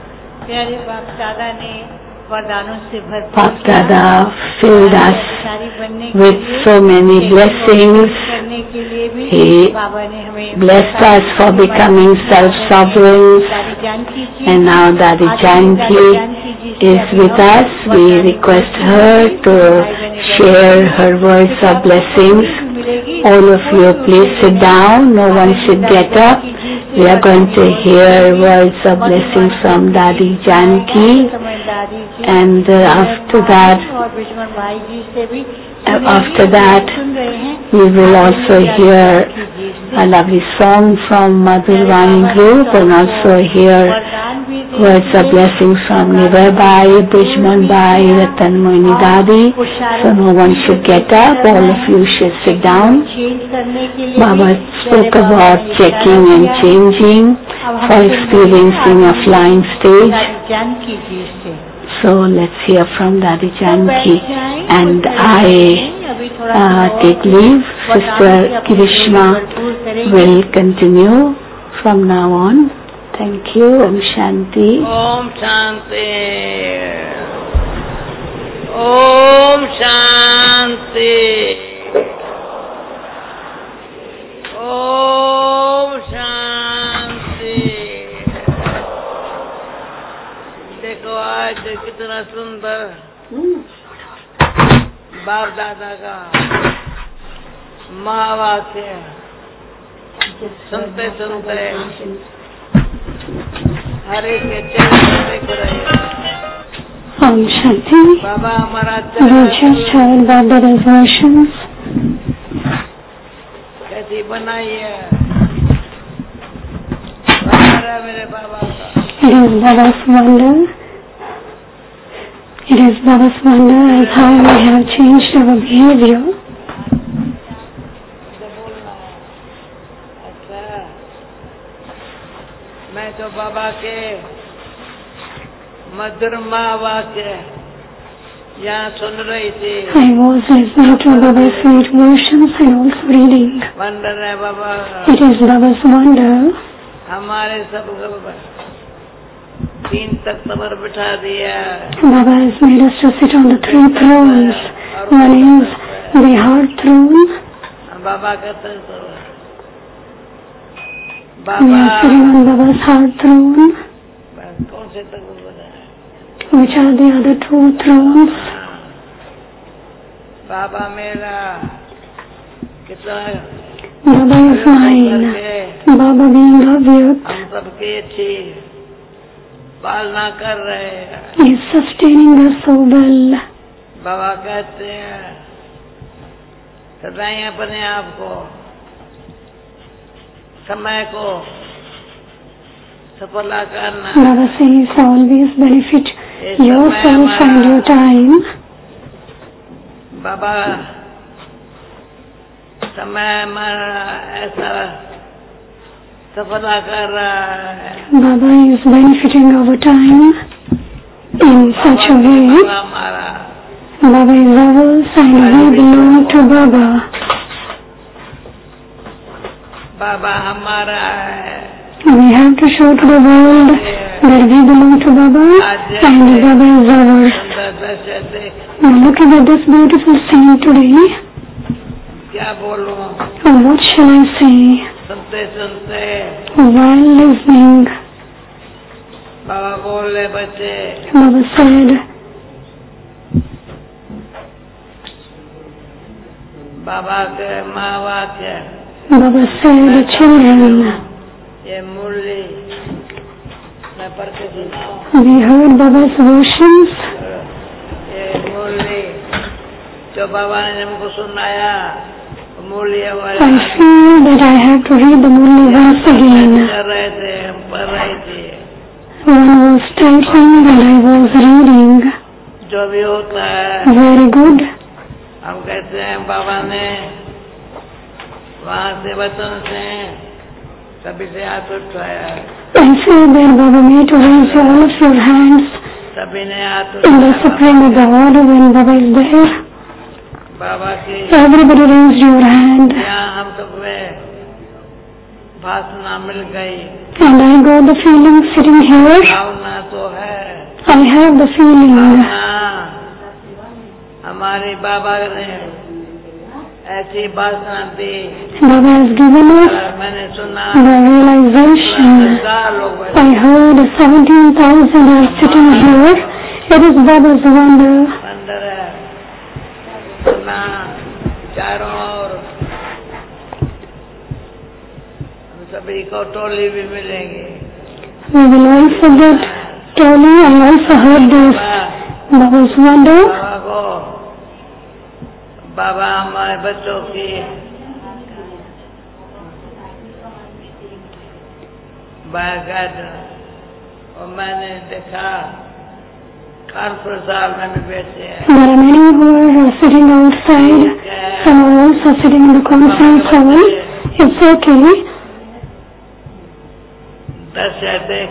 Bap Dada filled us with so many blessings. He blessed us for becoming self-sovereign, and now Dadi Janki is with us. We request her to share her words of blessings. All of you, please sit down. No one should get up. We are going to hear words of blessings from Dadi Janki, and after that we will also hear a lovely song from Madhur Vani group, and also hear words of blessings from Nivarbai, Bijmanbai, Ratan Moini Dadi. So no one should get up, all of you should sit down. Baba spoke about checking and changing for experiencing a flying stage. So let's hear from Dadi Janki, and I take leave. Sister Kirishma will continue from now on. Thank you. Om Shanti. Om Shanti. Om Shanti. Om Shanti. देखो आज कितना सुंदर बाप दादा का महावाक्य सुनते सुनते हरे के चरण देख रहे। Om Shanti. बाबा हमारा We just heard Bap Dada's versions. कैसी बनाई है हमारा मेरे बाबा का। It is Baba's wonder. It is Baba's wonder as how we have changed our behavior. अच्छा, मैं तो बाबा के मधुर वाक्य यहाँ सुन रही थी। I was listening to Baba's sweet versions and also reading. Wonder है बाबा। It is Baba's wonder. हमारे सब तीन तख्त पर बिठा दिया। Baba has made us to sit on the 3 thrones. One is the heart throne. बाबा कहते हैं तो We are sitting on Baba's heart throne. कौन से तक बताए? Which are the other 2 thrones? बाबा मेरा कितना Baba is mine. Baba being obvious. हम सबके अच्छे पालना कर रहे हैं। He is sustaining us so well. बाबा कहते हैं सदाई अपने आप को, समय को सफला करना। Baba says always benefit yourself and your time. बाबा समय हमारा ऐसा सफला कर रहा है। Baba is benefiting our time in such a way. Baba is ours and we belong to Baba. बाबा हमारा है। We have to show to the world that we belong to Baba and Baba is ours. Now looking at this beautiful scene today, क्या बोलूं? what shall I say? सुनते सुनते While listening, बाबा बोले बच्चे, Baba said, बाबा के माँ वाक्य, Baba said, children, ये मुरली मैं पढ़ के सुनाऊं। we heard Baba's versions. ये मुरली जो बाबा ने हमको सुनाया, मुरली हमारे I feel that I have to read the Murli once again. कर रहे थे, हम पढ़ रहे थे। One was typing and I was reading. जो भी होता है, Very good. हम कहते हैं बाबा ने वहाँ से वचन से सभी से हाथ उठाया। I say that Baba made to raise all of your hands सभी ने हाथ in the उठाया। supreme Baba when Baba is there. बाबा की Everybody raised your hand. यहाँ हम सब में भावना मिल गई। And I got the feeling sitting here. भावना तो है, I have the feeling. हमारे बाबा ने ऐसी भाषा दी। Baba has given us मैंने सुना the realization. लोग I heard 17,000 are sitting here. It is Baba's wonder. अंदर है, सुना चारों ओर। हम सभी को टोली भी मिलेंगे। We will also get Tony. I also heard this. Baba's wonder. बाबा को, बाबा हमारे बच्चों की बागड, और मैंने देखा कॉन्फ्रेंस हॉल में भी बैठे हैं। There are many who are sitting outside. Some are also sitting in the conference hall. It's okay. दर्शक देख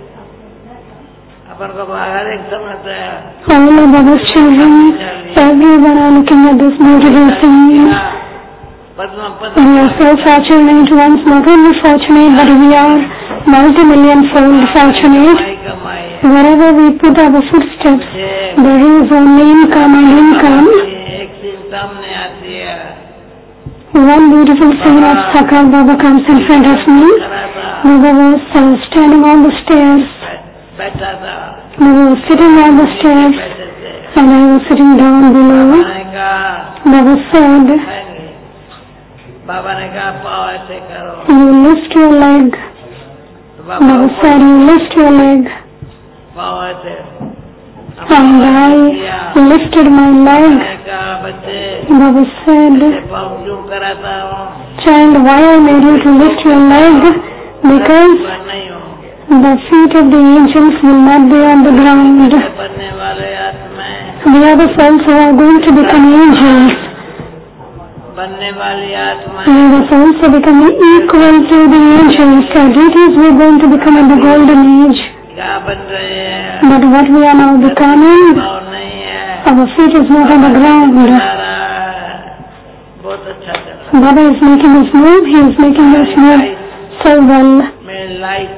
अपन को बाहर एक समझते हैं। All of Baba's children, everyone are looking at this beautiful scene. We are so fortunate, once not only fortunate, but we are multi-million-fold fortunate. Wherever we put our footsteps, there is only income and income. एक चीज सामने आती है। One beautiful scene of Sakal Baba comes in front of me. Baba was standing on the stairs. बैठा था। Baba was sitting on the stairs and I was sitting down below. Baba said, बाबा ने कहा पाँव ऐसे करो। you lift your leg. Baba said, you lift your leg. पाँव ऐसे। And I lifted my leg. बच्चे Baba said, पाँव क्यों कराता हूँ? child, why I made you to lift your leg? Because नहीं हूँ। the feet of the angels will not be on the ground. बनने वाले आत्माएं, We are the souls who are going to become angels. बनने वाली आत्माएं We are the souls who are becoming equal to the angels. The deities we are going to become in the golden age. क्या बन रहे हैं? But what we are now becoming, पाँव नहीं है। our feet is not on the ground. जा रहा है, बहुत अच्छा चल रहा Baba is making us move. He is making us move so well. है। मेरे लाइट,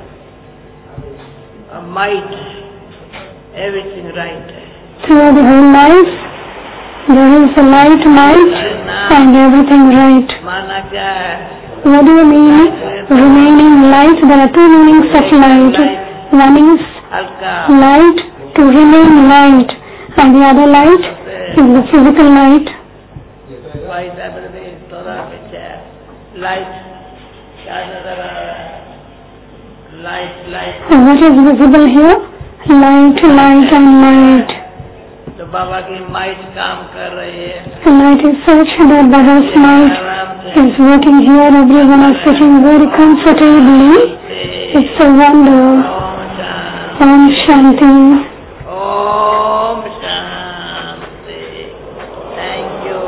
माइट, एवरीथिंग राइट है। Throughout the whole life, there is the light, might, and everything right. माना क्या है? What do you mean? Remaining light. There are two meanings of light. One is हल्का, light to remain light, and the other light is the physical light. White everything थोड़ा पीछे है। Light क्या नजर आ रहा है? What is visible here? Light, light and light. तो बाबा की माइट काम कर रही है. The light is such that Baba's light is working here. Everyone is sitting very comfortably. It's a wonder. Om Shanti. Om Shanti. Thank you.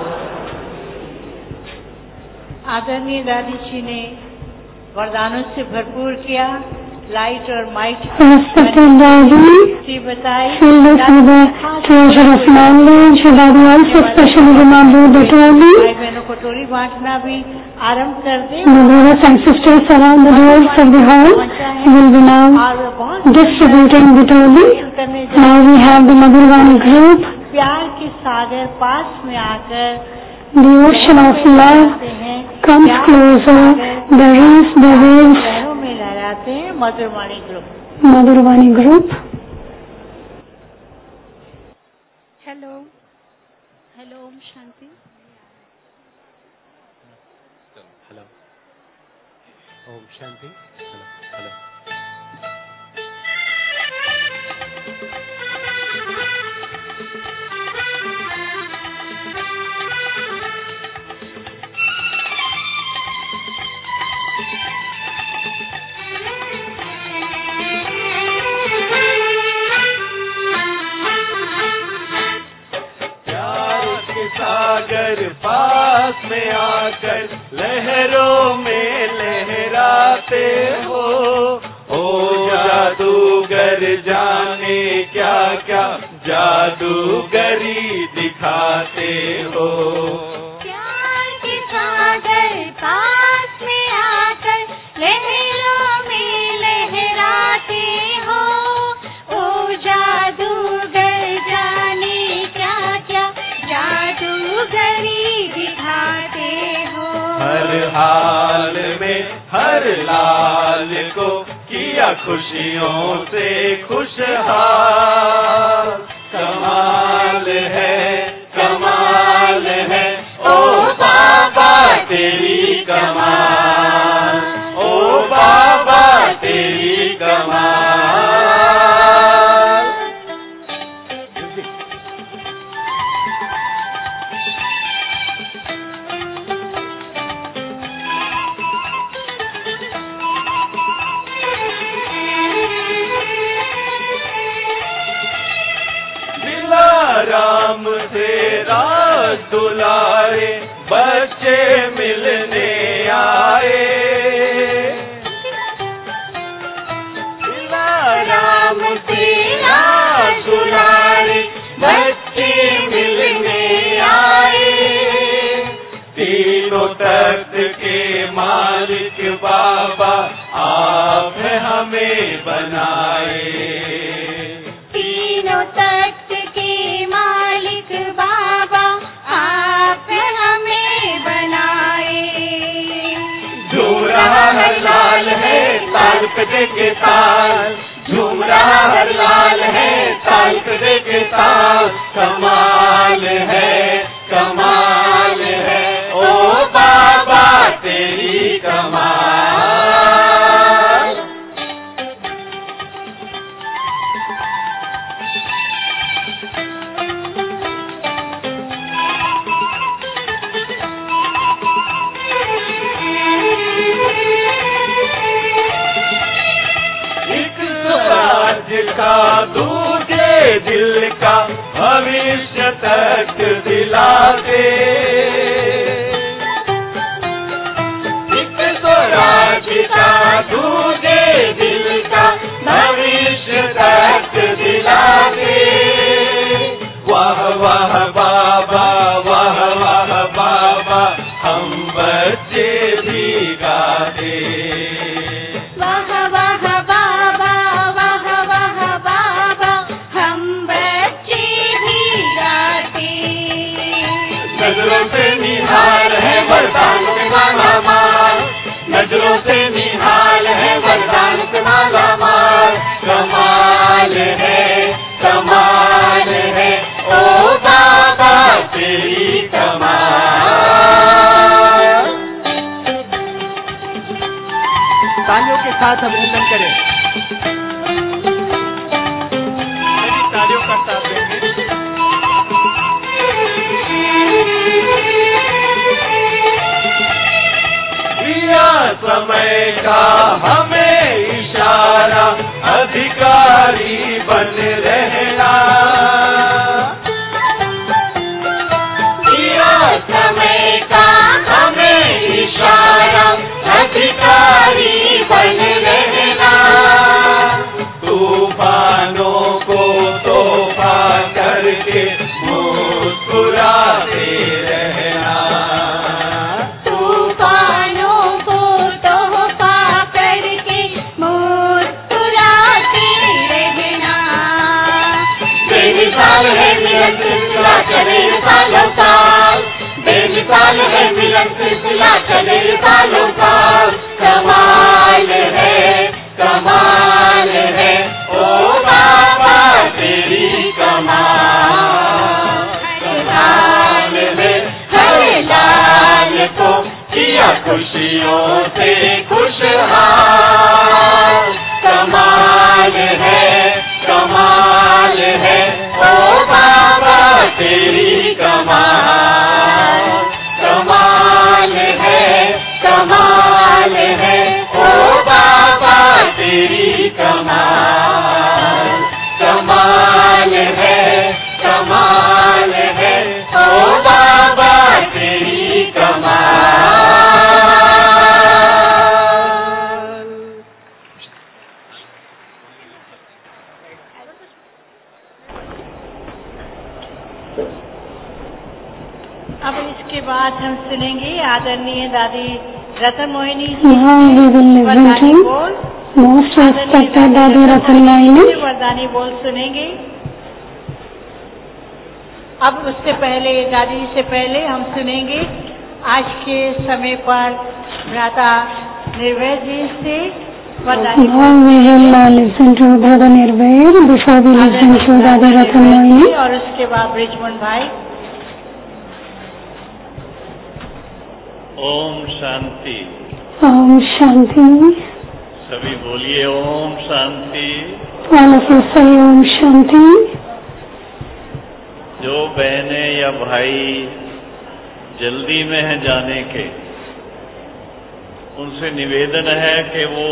आदरणीय दादी जी ने वरदानों से भरपूर किया. लाइट और माइट Respected Daddy, बताई. filled us with the treasure of knowledge. Daddy also specially remembered that only भाई बहनों को टोली बांटना भी आरंभ कर दे. the brothers and sisters around the doors of the hall will be now distributing the toli. Now we have the Madhurvani group. प्यार के सागर पास में आकर The ocean of love comes closer. The waves, the waves. शहरों में लहराते हैं. Madhurvani group. Madhurvani group. Hello hello ओम शांति. हेलो ओम शांति. Hello hello. सागर पास में आकर लहरों में लहराते हो. ओ जादूगर जाने क्या क्या जादूगरी दिखाते हो. प्यार के सागर पास में आकर लहरों में लहराते हो. ओ जादूगर जाने क्या क्या जादूगरी दिखाते हो. हर हाल में हर लाल को किया खुशियों से खुशहाल. कमाल है ओ बाबा तेरी कमाल. ओ बाबा तेरी कमाल. राम से राज दुलारे बच्चे मिलने आए. राम से राज दुलारे बच्चे मिलने आए. तीनों तख्त के मालिक बाबा आप हमें बनाए. तीनों तख्त के मालिक बाबा आप हमें बनाए. झूम रहा हर लाल है ताल पे के ताल. झूम रहा हर लाल है ताल पे के ताल. कमाल है ओ बाबा तेरी कमाल. का दूजे दिल का भविष्य तक दिलाते. एक स्वराज का दूजे दिल का भविष्य तक दिलाते. वाह वाह बाबा वाह वाह बाबा हम बच्चे भी गाते. वाह वाह बाबा वाह वाह बाबा हम बच्चे भी गाते. नजरों से निहाल है वरदान मामा. नजरों से निहाल है अधिकारी बन रहना। दिया समय का हमें इशारा, अधिकारी बन रहना। तूफानों को तोहफा करके मुस्कुराते रहना। तूफानों को तोहफा करके मुस्कुराते रहना। बेमिसाल है मिलन सिलसिला चले सालों साल, बेमिसाल है मिलन सिलसिला चले सालों साल। कमाल है, कमाल है, ओ बाबा तेरी कमाल। कमाल है, हर लाल को किया खुशियों से खुशहाल। कमाल है, कमाल है, ओ बाबा तेरी कमाल। कमाल है, कमाल है, ओ बाबा तेरी कमाल। कमाल है, कमाल है, ओ बाबा तेरी कमाल। अब इसके बाद हम सुनेंगे आदरणीय दादी रतन Mohini Now we will listen वरदानी to बोल। most respected Dadi Ratan Mohini. वरदानी बोल सुनेंगे। अब उससे पहले दादी से पहले हम सुनेंगे आज के समय पर भ्राता निर्भय जी से वरदानी Now we will listen to Brother Nirvair before we listen to Dadi Ratan Mohini. और उसके बाद ब्रिजमोहन भाई। ओम शांति। Om Shanti. सभी बोलिए Om Shanti. All of us say Om Shanti. जो बहनें या भाई जल्दी में हैं जाने के, उनसे निवेदन है कि वो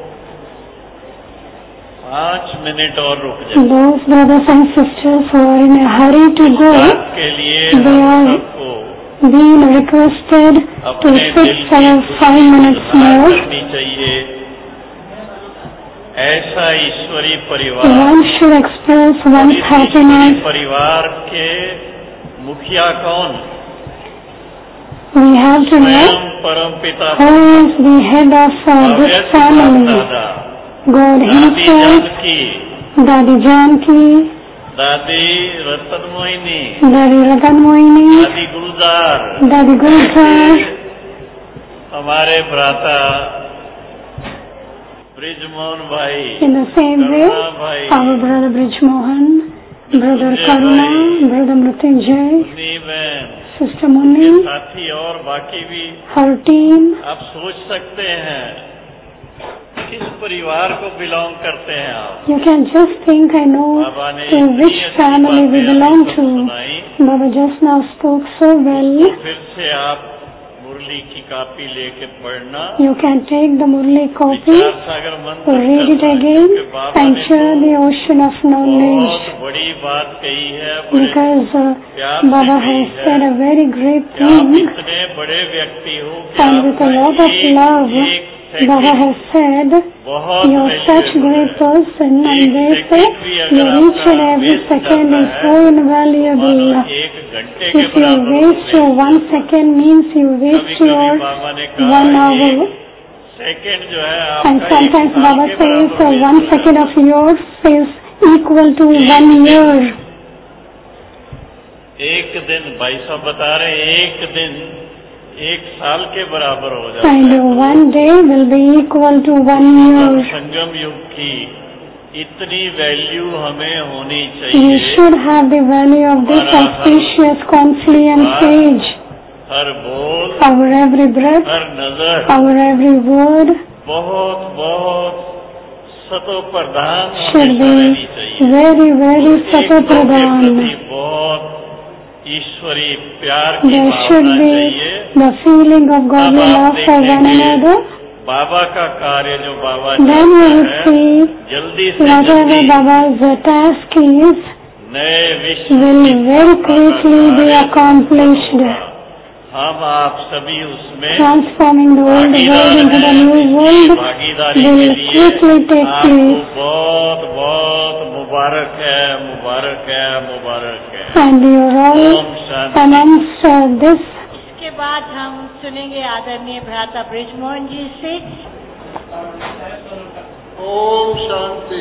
5 मिनट और रुक जाए। Those brothers and sisters who are in a hurry to go, बात के लिए they हम are सबको being requested to अपने sit दिल for की 5 minutes सुधार more. करनी चाहिए। ऐसा ईश्वरी परिवार, One should express और one's इस ईश्वरी happiness. परिवार के मुखिया कौन? We have to know स्वयं परम पिता who is the head of this family. दादा, God दादी Himself, जानकी, Dadi Janki, दादी रतन मोहिनी, Dadi Ratan Mohini, दादी गुलजार, Dadi Gulzar, हमारे भ्राता ब्रिजमोहन भाई, in the same way, करुणा भाई, our brother Brijmohan, brother Karuna, brother Mrityunjay, Munni बहन, Sister Munni, साथी और बाकी भी her team. आप सोच सकते हैं किस परिवार को बिलोंग करते हैं आप। You can just think, I know बाबा ने to which family we belong to. सुनाई। Baba just now spoke so well. तो फिर से आप मुरली की कॉपी लेके पढ़ना, You can take the Murli copy, विचार सागर मंत्र read it करना, again, क्योंकि बाबा and ने share तो the ocean of knowledge. बहुत बड़ी बात कही है, बड़े Because प्यार से Baba कही has है said a very great कि आप thing, इतने बड़े व्यक्ति हो कि and with a lot of love, Baba has said, बहुत you are such great person, and they say, each and every second is so invaluable. एक घंटे के If you waste your 1 second means you waste your 1 hour. Second जो है And आपका sometimes Baba says 1 second of yours is equal to 1 year. एक दिन भाई साहब बता रहे हैं, एक दिन 1 साल के बराबर हो जाता And है। 1 day will be equal to 1 year. संगम युग की इतनी वैल्यू हमें होनी We चाहिए। should have the value of this auspicious confluence age. हर बोल, Our every breath, हर नजर our every word बहुत बहुत सतो प्रधान should हमेशा be रहनी चाहिए। very, very एक दूसरे के satapradhan. प्रति बहुत ईश्वरी प्यार की There should भावना be चाहिए। the feeling of godly love for one another. बाबा का कार्य जो बाबा then you will है, see जल्दी से whatever जल्दी Baba's task is नए विश्व will की very स्थापना का quickly be कार्य accomplished, होगा। हम आप सभी उसमें transforming the old world into the new world भागीदारी will के लिए quickly take आपको place, बहुत बहुत मुबारक है, मुबारक है, मुबारक है। and you are all Om Shanti. amongst this. इसके बाद हम सुनेंगे आदरणीय भ्राता ब्रिजमोहन जी से। ओम शांति।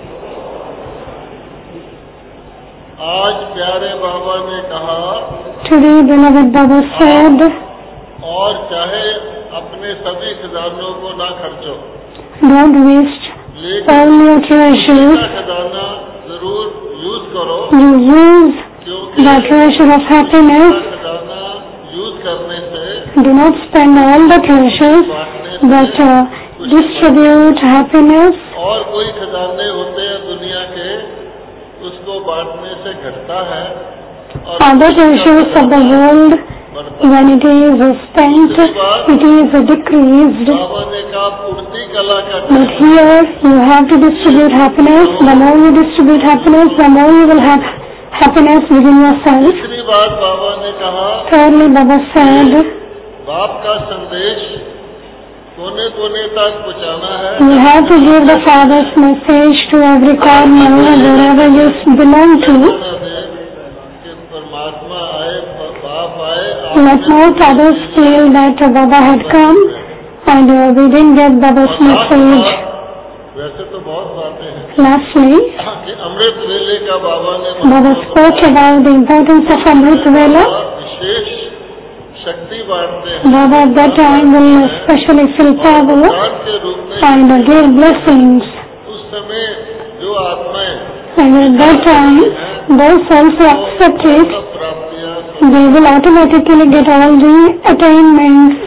आज प्यारे बाबा ने कहा, Today, beloved Baba said, और चाहे अपने सभी खजानों को ना खर्चो, don't waste all लेकिन your treasures. इसका खजाना जरूर यूज करो, You use क्योंकि the treasure of happiness. इसका खजाना यूज करने से Do not spend all the treasures, बांटने but से distribute happiness. और कोई खजाने होते हैं दुनिया के, उसको बांटने से घटता है और Other treasures of the world, बढ़ता है। when it is spent, it is decreased. बाबा ने कहा पूर्ति कला का But here, you have to distribute happiness. The more you distribute happiness, the more you will have happiness within yourself. तीसरी बात बाबा ने कहा, Thirdly, Baba said, बाप का संदेश कोने कोने तक पहुँचाना है। you have to give the Father's message to every corner, wherever you belong to. कि परमात्मा आए, बाप आए, Let not others feel that Baba had come and we didn't get Baba's message. वैसे तो बहुत बातें हैं Lastly, कि अमृत वेले का बाबा ने Baba spoke about the importance of Amrit Vela. विशेष शक्ति बांटते हैं। Baba at that time will especially fill power वरदान के रूप में and give blessings. उस समय जो आत्माएं And at that time, those souls who accept it, सब प्राप्तियां they will automatically get all the attainments.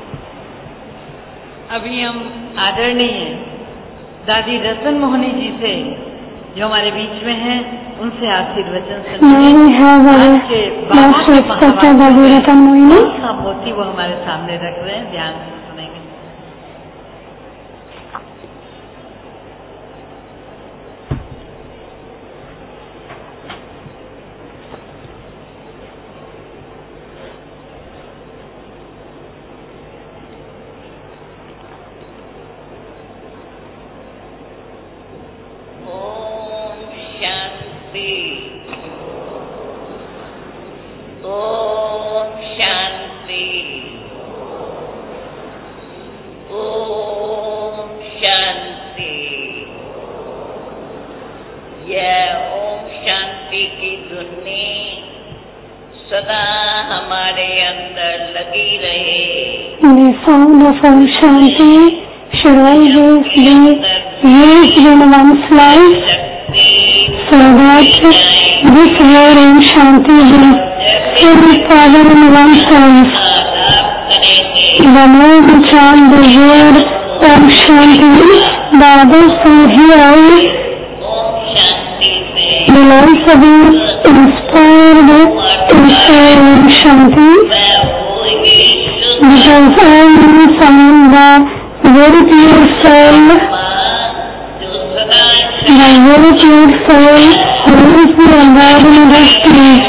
अभी हम आदरणीय दादी रतन मोहनी जी से, जो हमारे बीच में हैं, उनसे आशीर्वचन Now we have our आज के most respected Baba Ratan Mohini. का मोती वो हमारे सामने रख रहे हैं, ध्यान से सुनेंगे। The sound of Om Shanti should always be used in one's life so that this word Om Shanti will fill power in oneself. The more we chant the word Om Shanti, the others who hear will also be inspired to say Om Shanti. Because I am from the very pure soul, the very pure soul who is the environment of peace.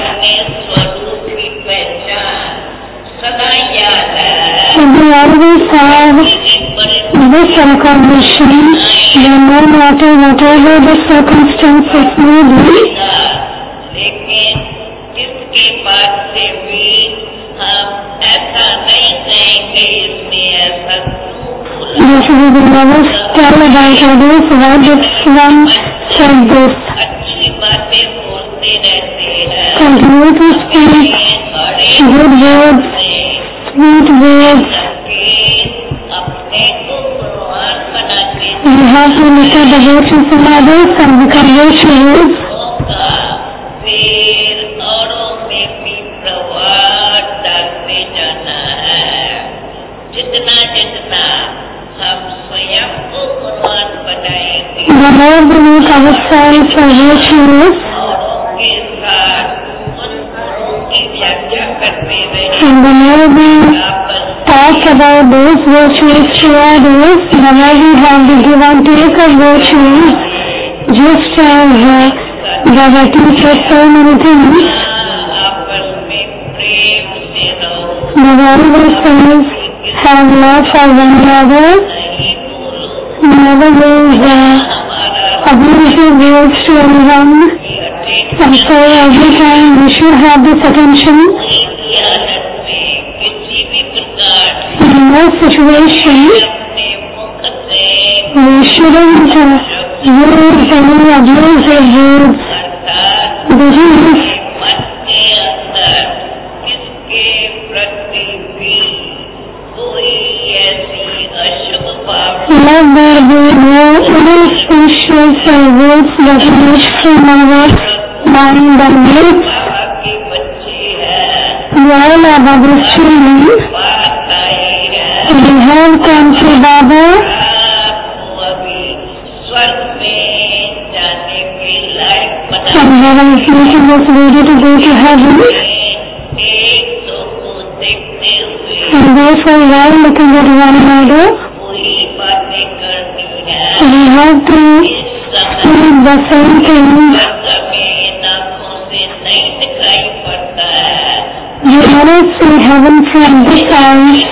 So we always have this recognition that no matter whatever the circumstances may be, we will never tell about others what this one said this. Continue to speak good words, sweet words. We have to look at the virtues in others and become virtuous. The more we make ourselves virtuous, and the more we talk about about those virtues to others, Baba we have the give and take of virtues, just as Baba teaches so many things. Baba always says, have love for one another, never use abusive words to anyone, and so every time we should have this attention. In no situation, we shouldn't use any abusive words. That is, let there be no inauspicious words that emerge from our mind and lips. While our Baba's children, we have come to Baba and Baba is making us ready to go to heaven. And therefore, while looking at one another, we have to speak the same things. You cannot see heaven from this side.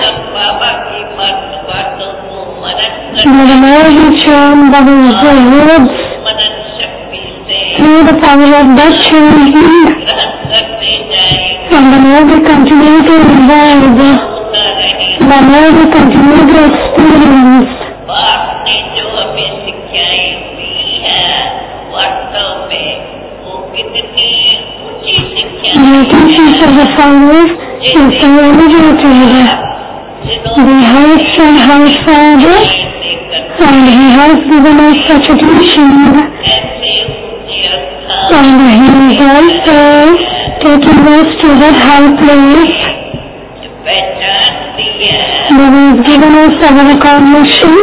But the more we chant Baba's words, through the power of that chanting, and the more we continue to revive, the more we continue to experience. The teachings of the Father is so elevated. The highest and highest Father, and He has given us such a teaching, and He is also taking us to that high place. He has given us our recognition.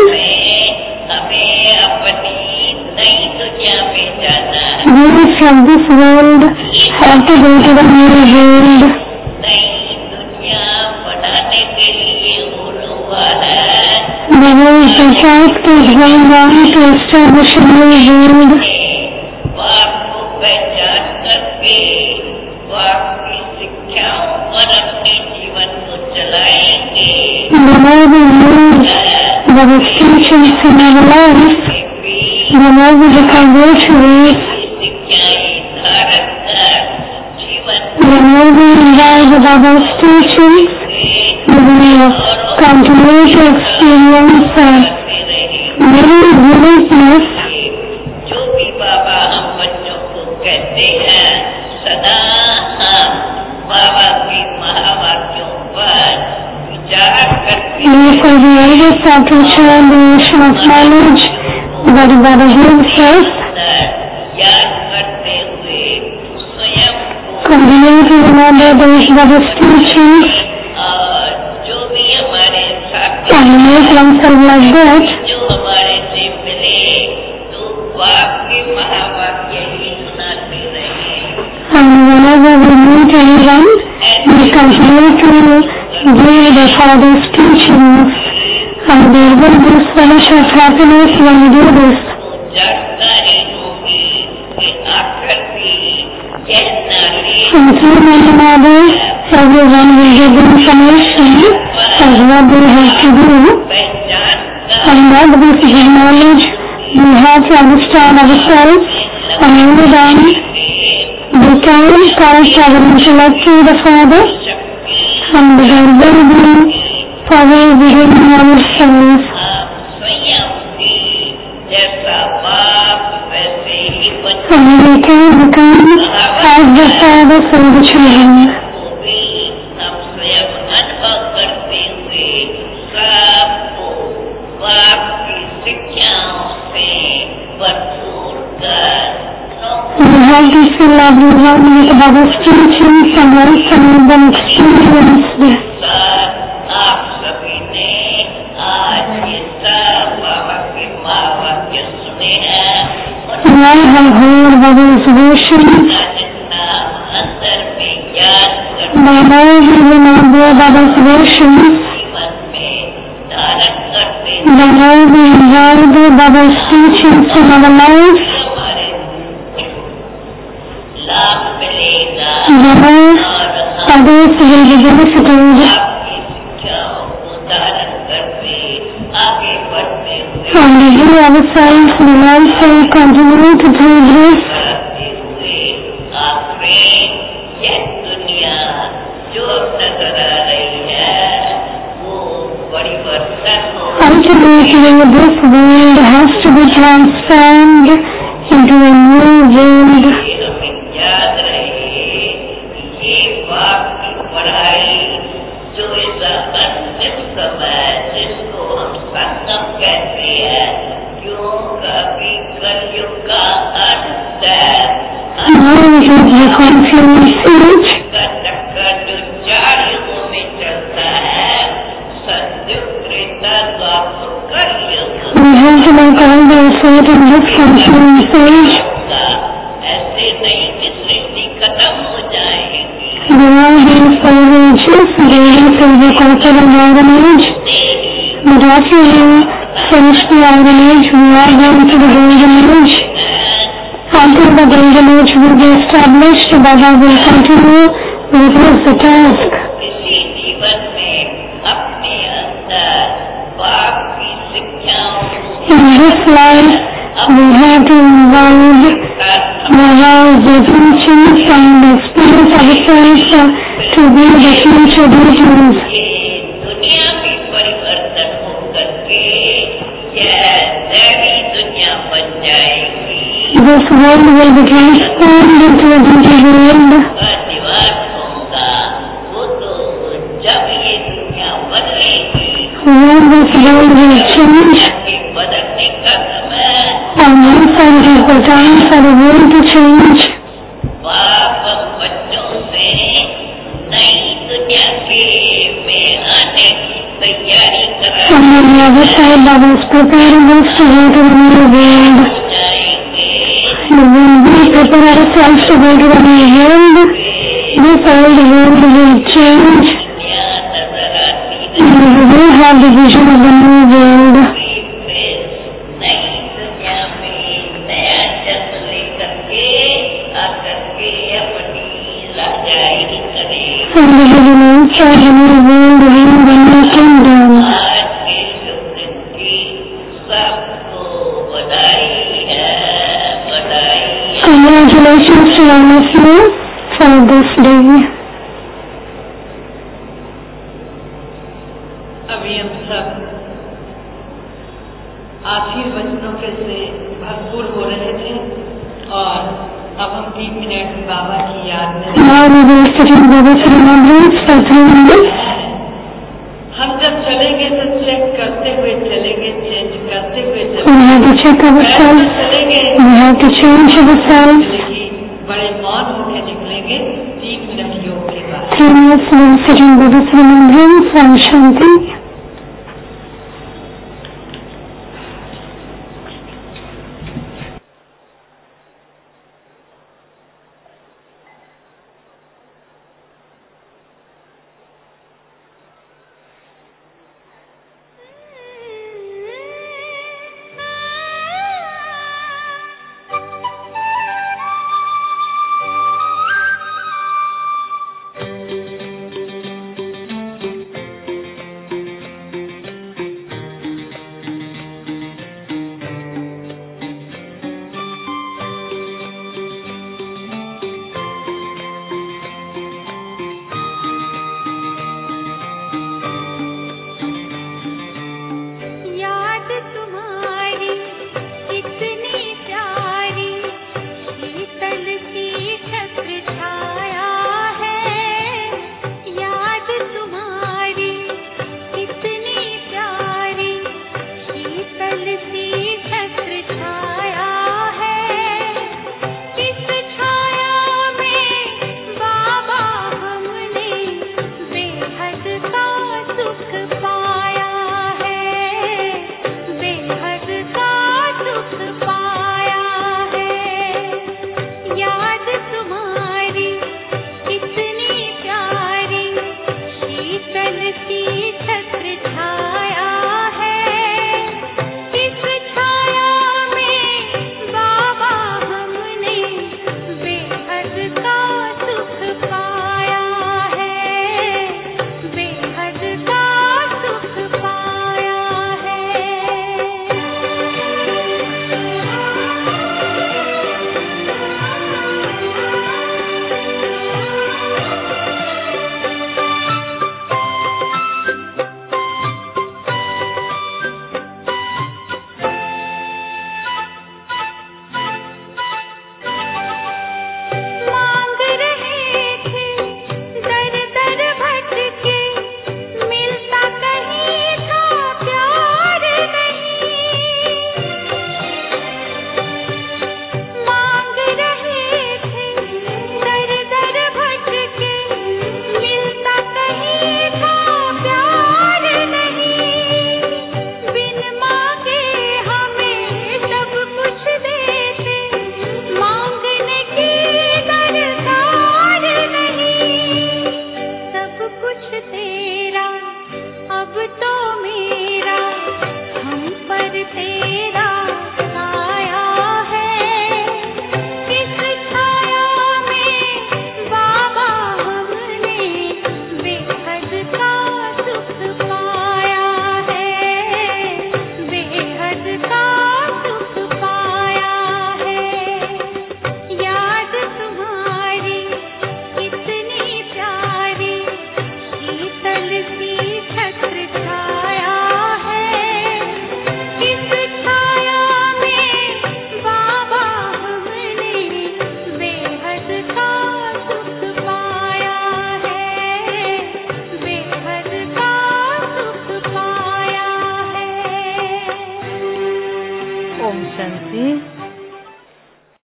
We from this world have to go to the new world. Baba is the task is going on to establish a new world. The more we use Baba's teachings in our life, the more we become virtuous. The more we realize Baba's teachings, we will continue to experience very uniqueness. Therefore, we always have to share the ocean of knowledge that Baba gives us. Continue to remember those Baba's teachings and make oneself like that. And whenever we meet anyone, we continue to give the Father's teachings, and there will be so much of happiness when we do this. And through one another, everyone will give information as what they have to do. And not with this knowledge, we have to understand ourselves, and only then we can connect our intellect to the Father, and there will be power within ourselves. And we can become as the Father for the children. We have to fill everyone with Baba's teachings and also make them experience this. I have heard Baba's versions. The more we remember Baba's versions, how we enjoyed Baba's teachings in our lives. Others will be benefited. And we ourselves will also continue to progress. Ultimately, this world has to be transformed into a new world. Now it is the confluence age. We have to make all the effort in this confluence age. There are these 5 ages leading to the copper and iron age. But after you finish the iron age, we are going to the golden age. Until the golden age will be established, Baba will continue with his task. In this life, we have to involve Baba's teachings and experience ourselves to be the future deities. This world will be transformed into a beauty world. When this world will change, and once it is the time for the world to change, and on the other side, Baba is preparing us to go to the new world. When we prepare ourselves to go to the new world, this old world will change, and we will have the vision of the new world. And we will remain for the new world in the new kingdom. Congratulations to all of you for this day. अभी हम सब आखिरी वचनों के से भरपूर हो रहे थे और अब हम 3 मिनट बाबा की याद में Now we will sit in Baba's remembrance for 3 minutes. हम जब चलेंगे तो चेक करते हुए चलेंगे, चेंज करते हुए We चलेंगे, have to check ourselves. चलेंगे, We have to change ourselves. बड़े मौन होकर निकलेंगे 3 मिनट योग के बाद। 3 minutes we will sit in Baba's remembrance and Shanti.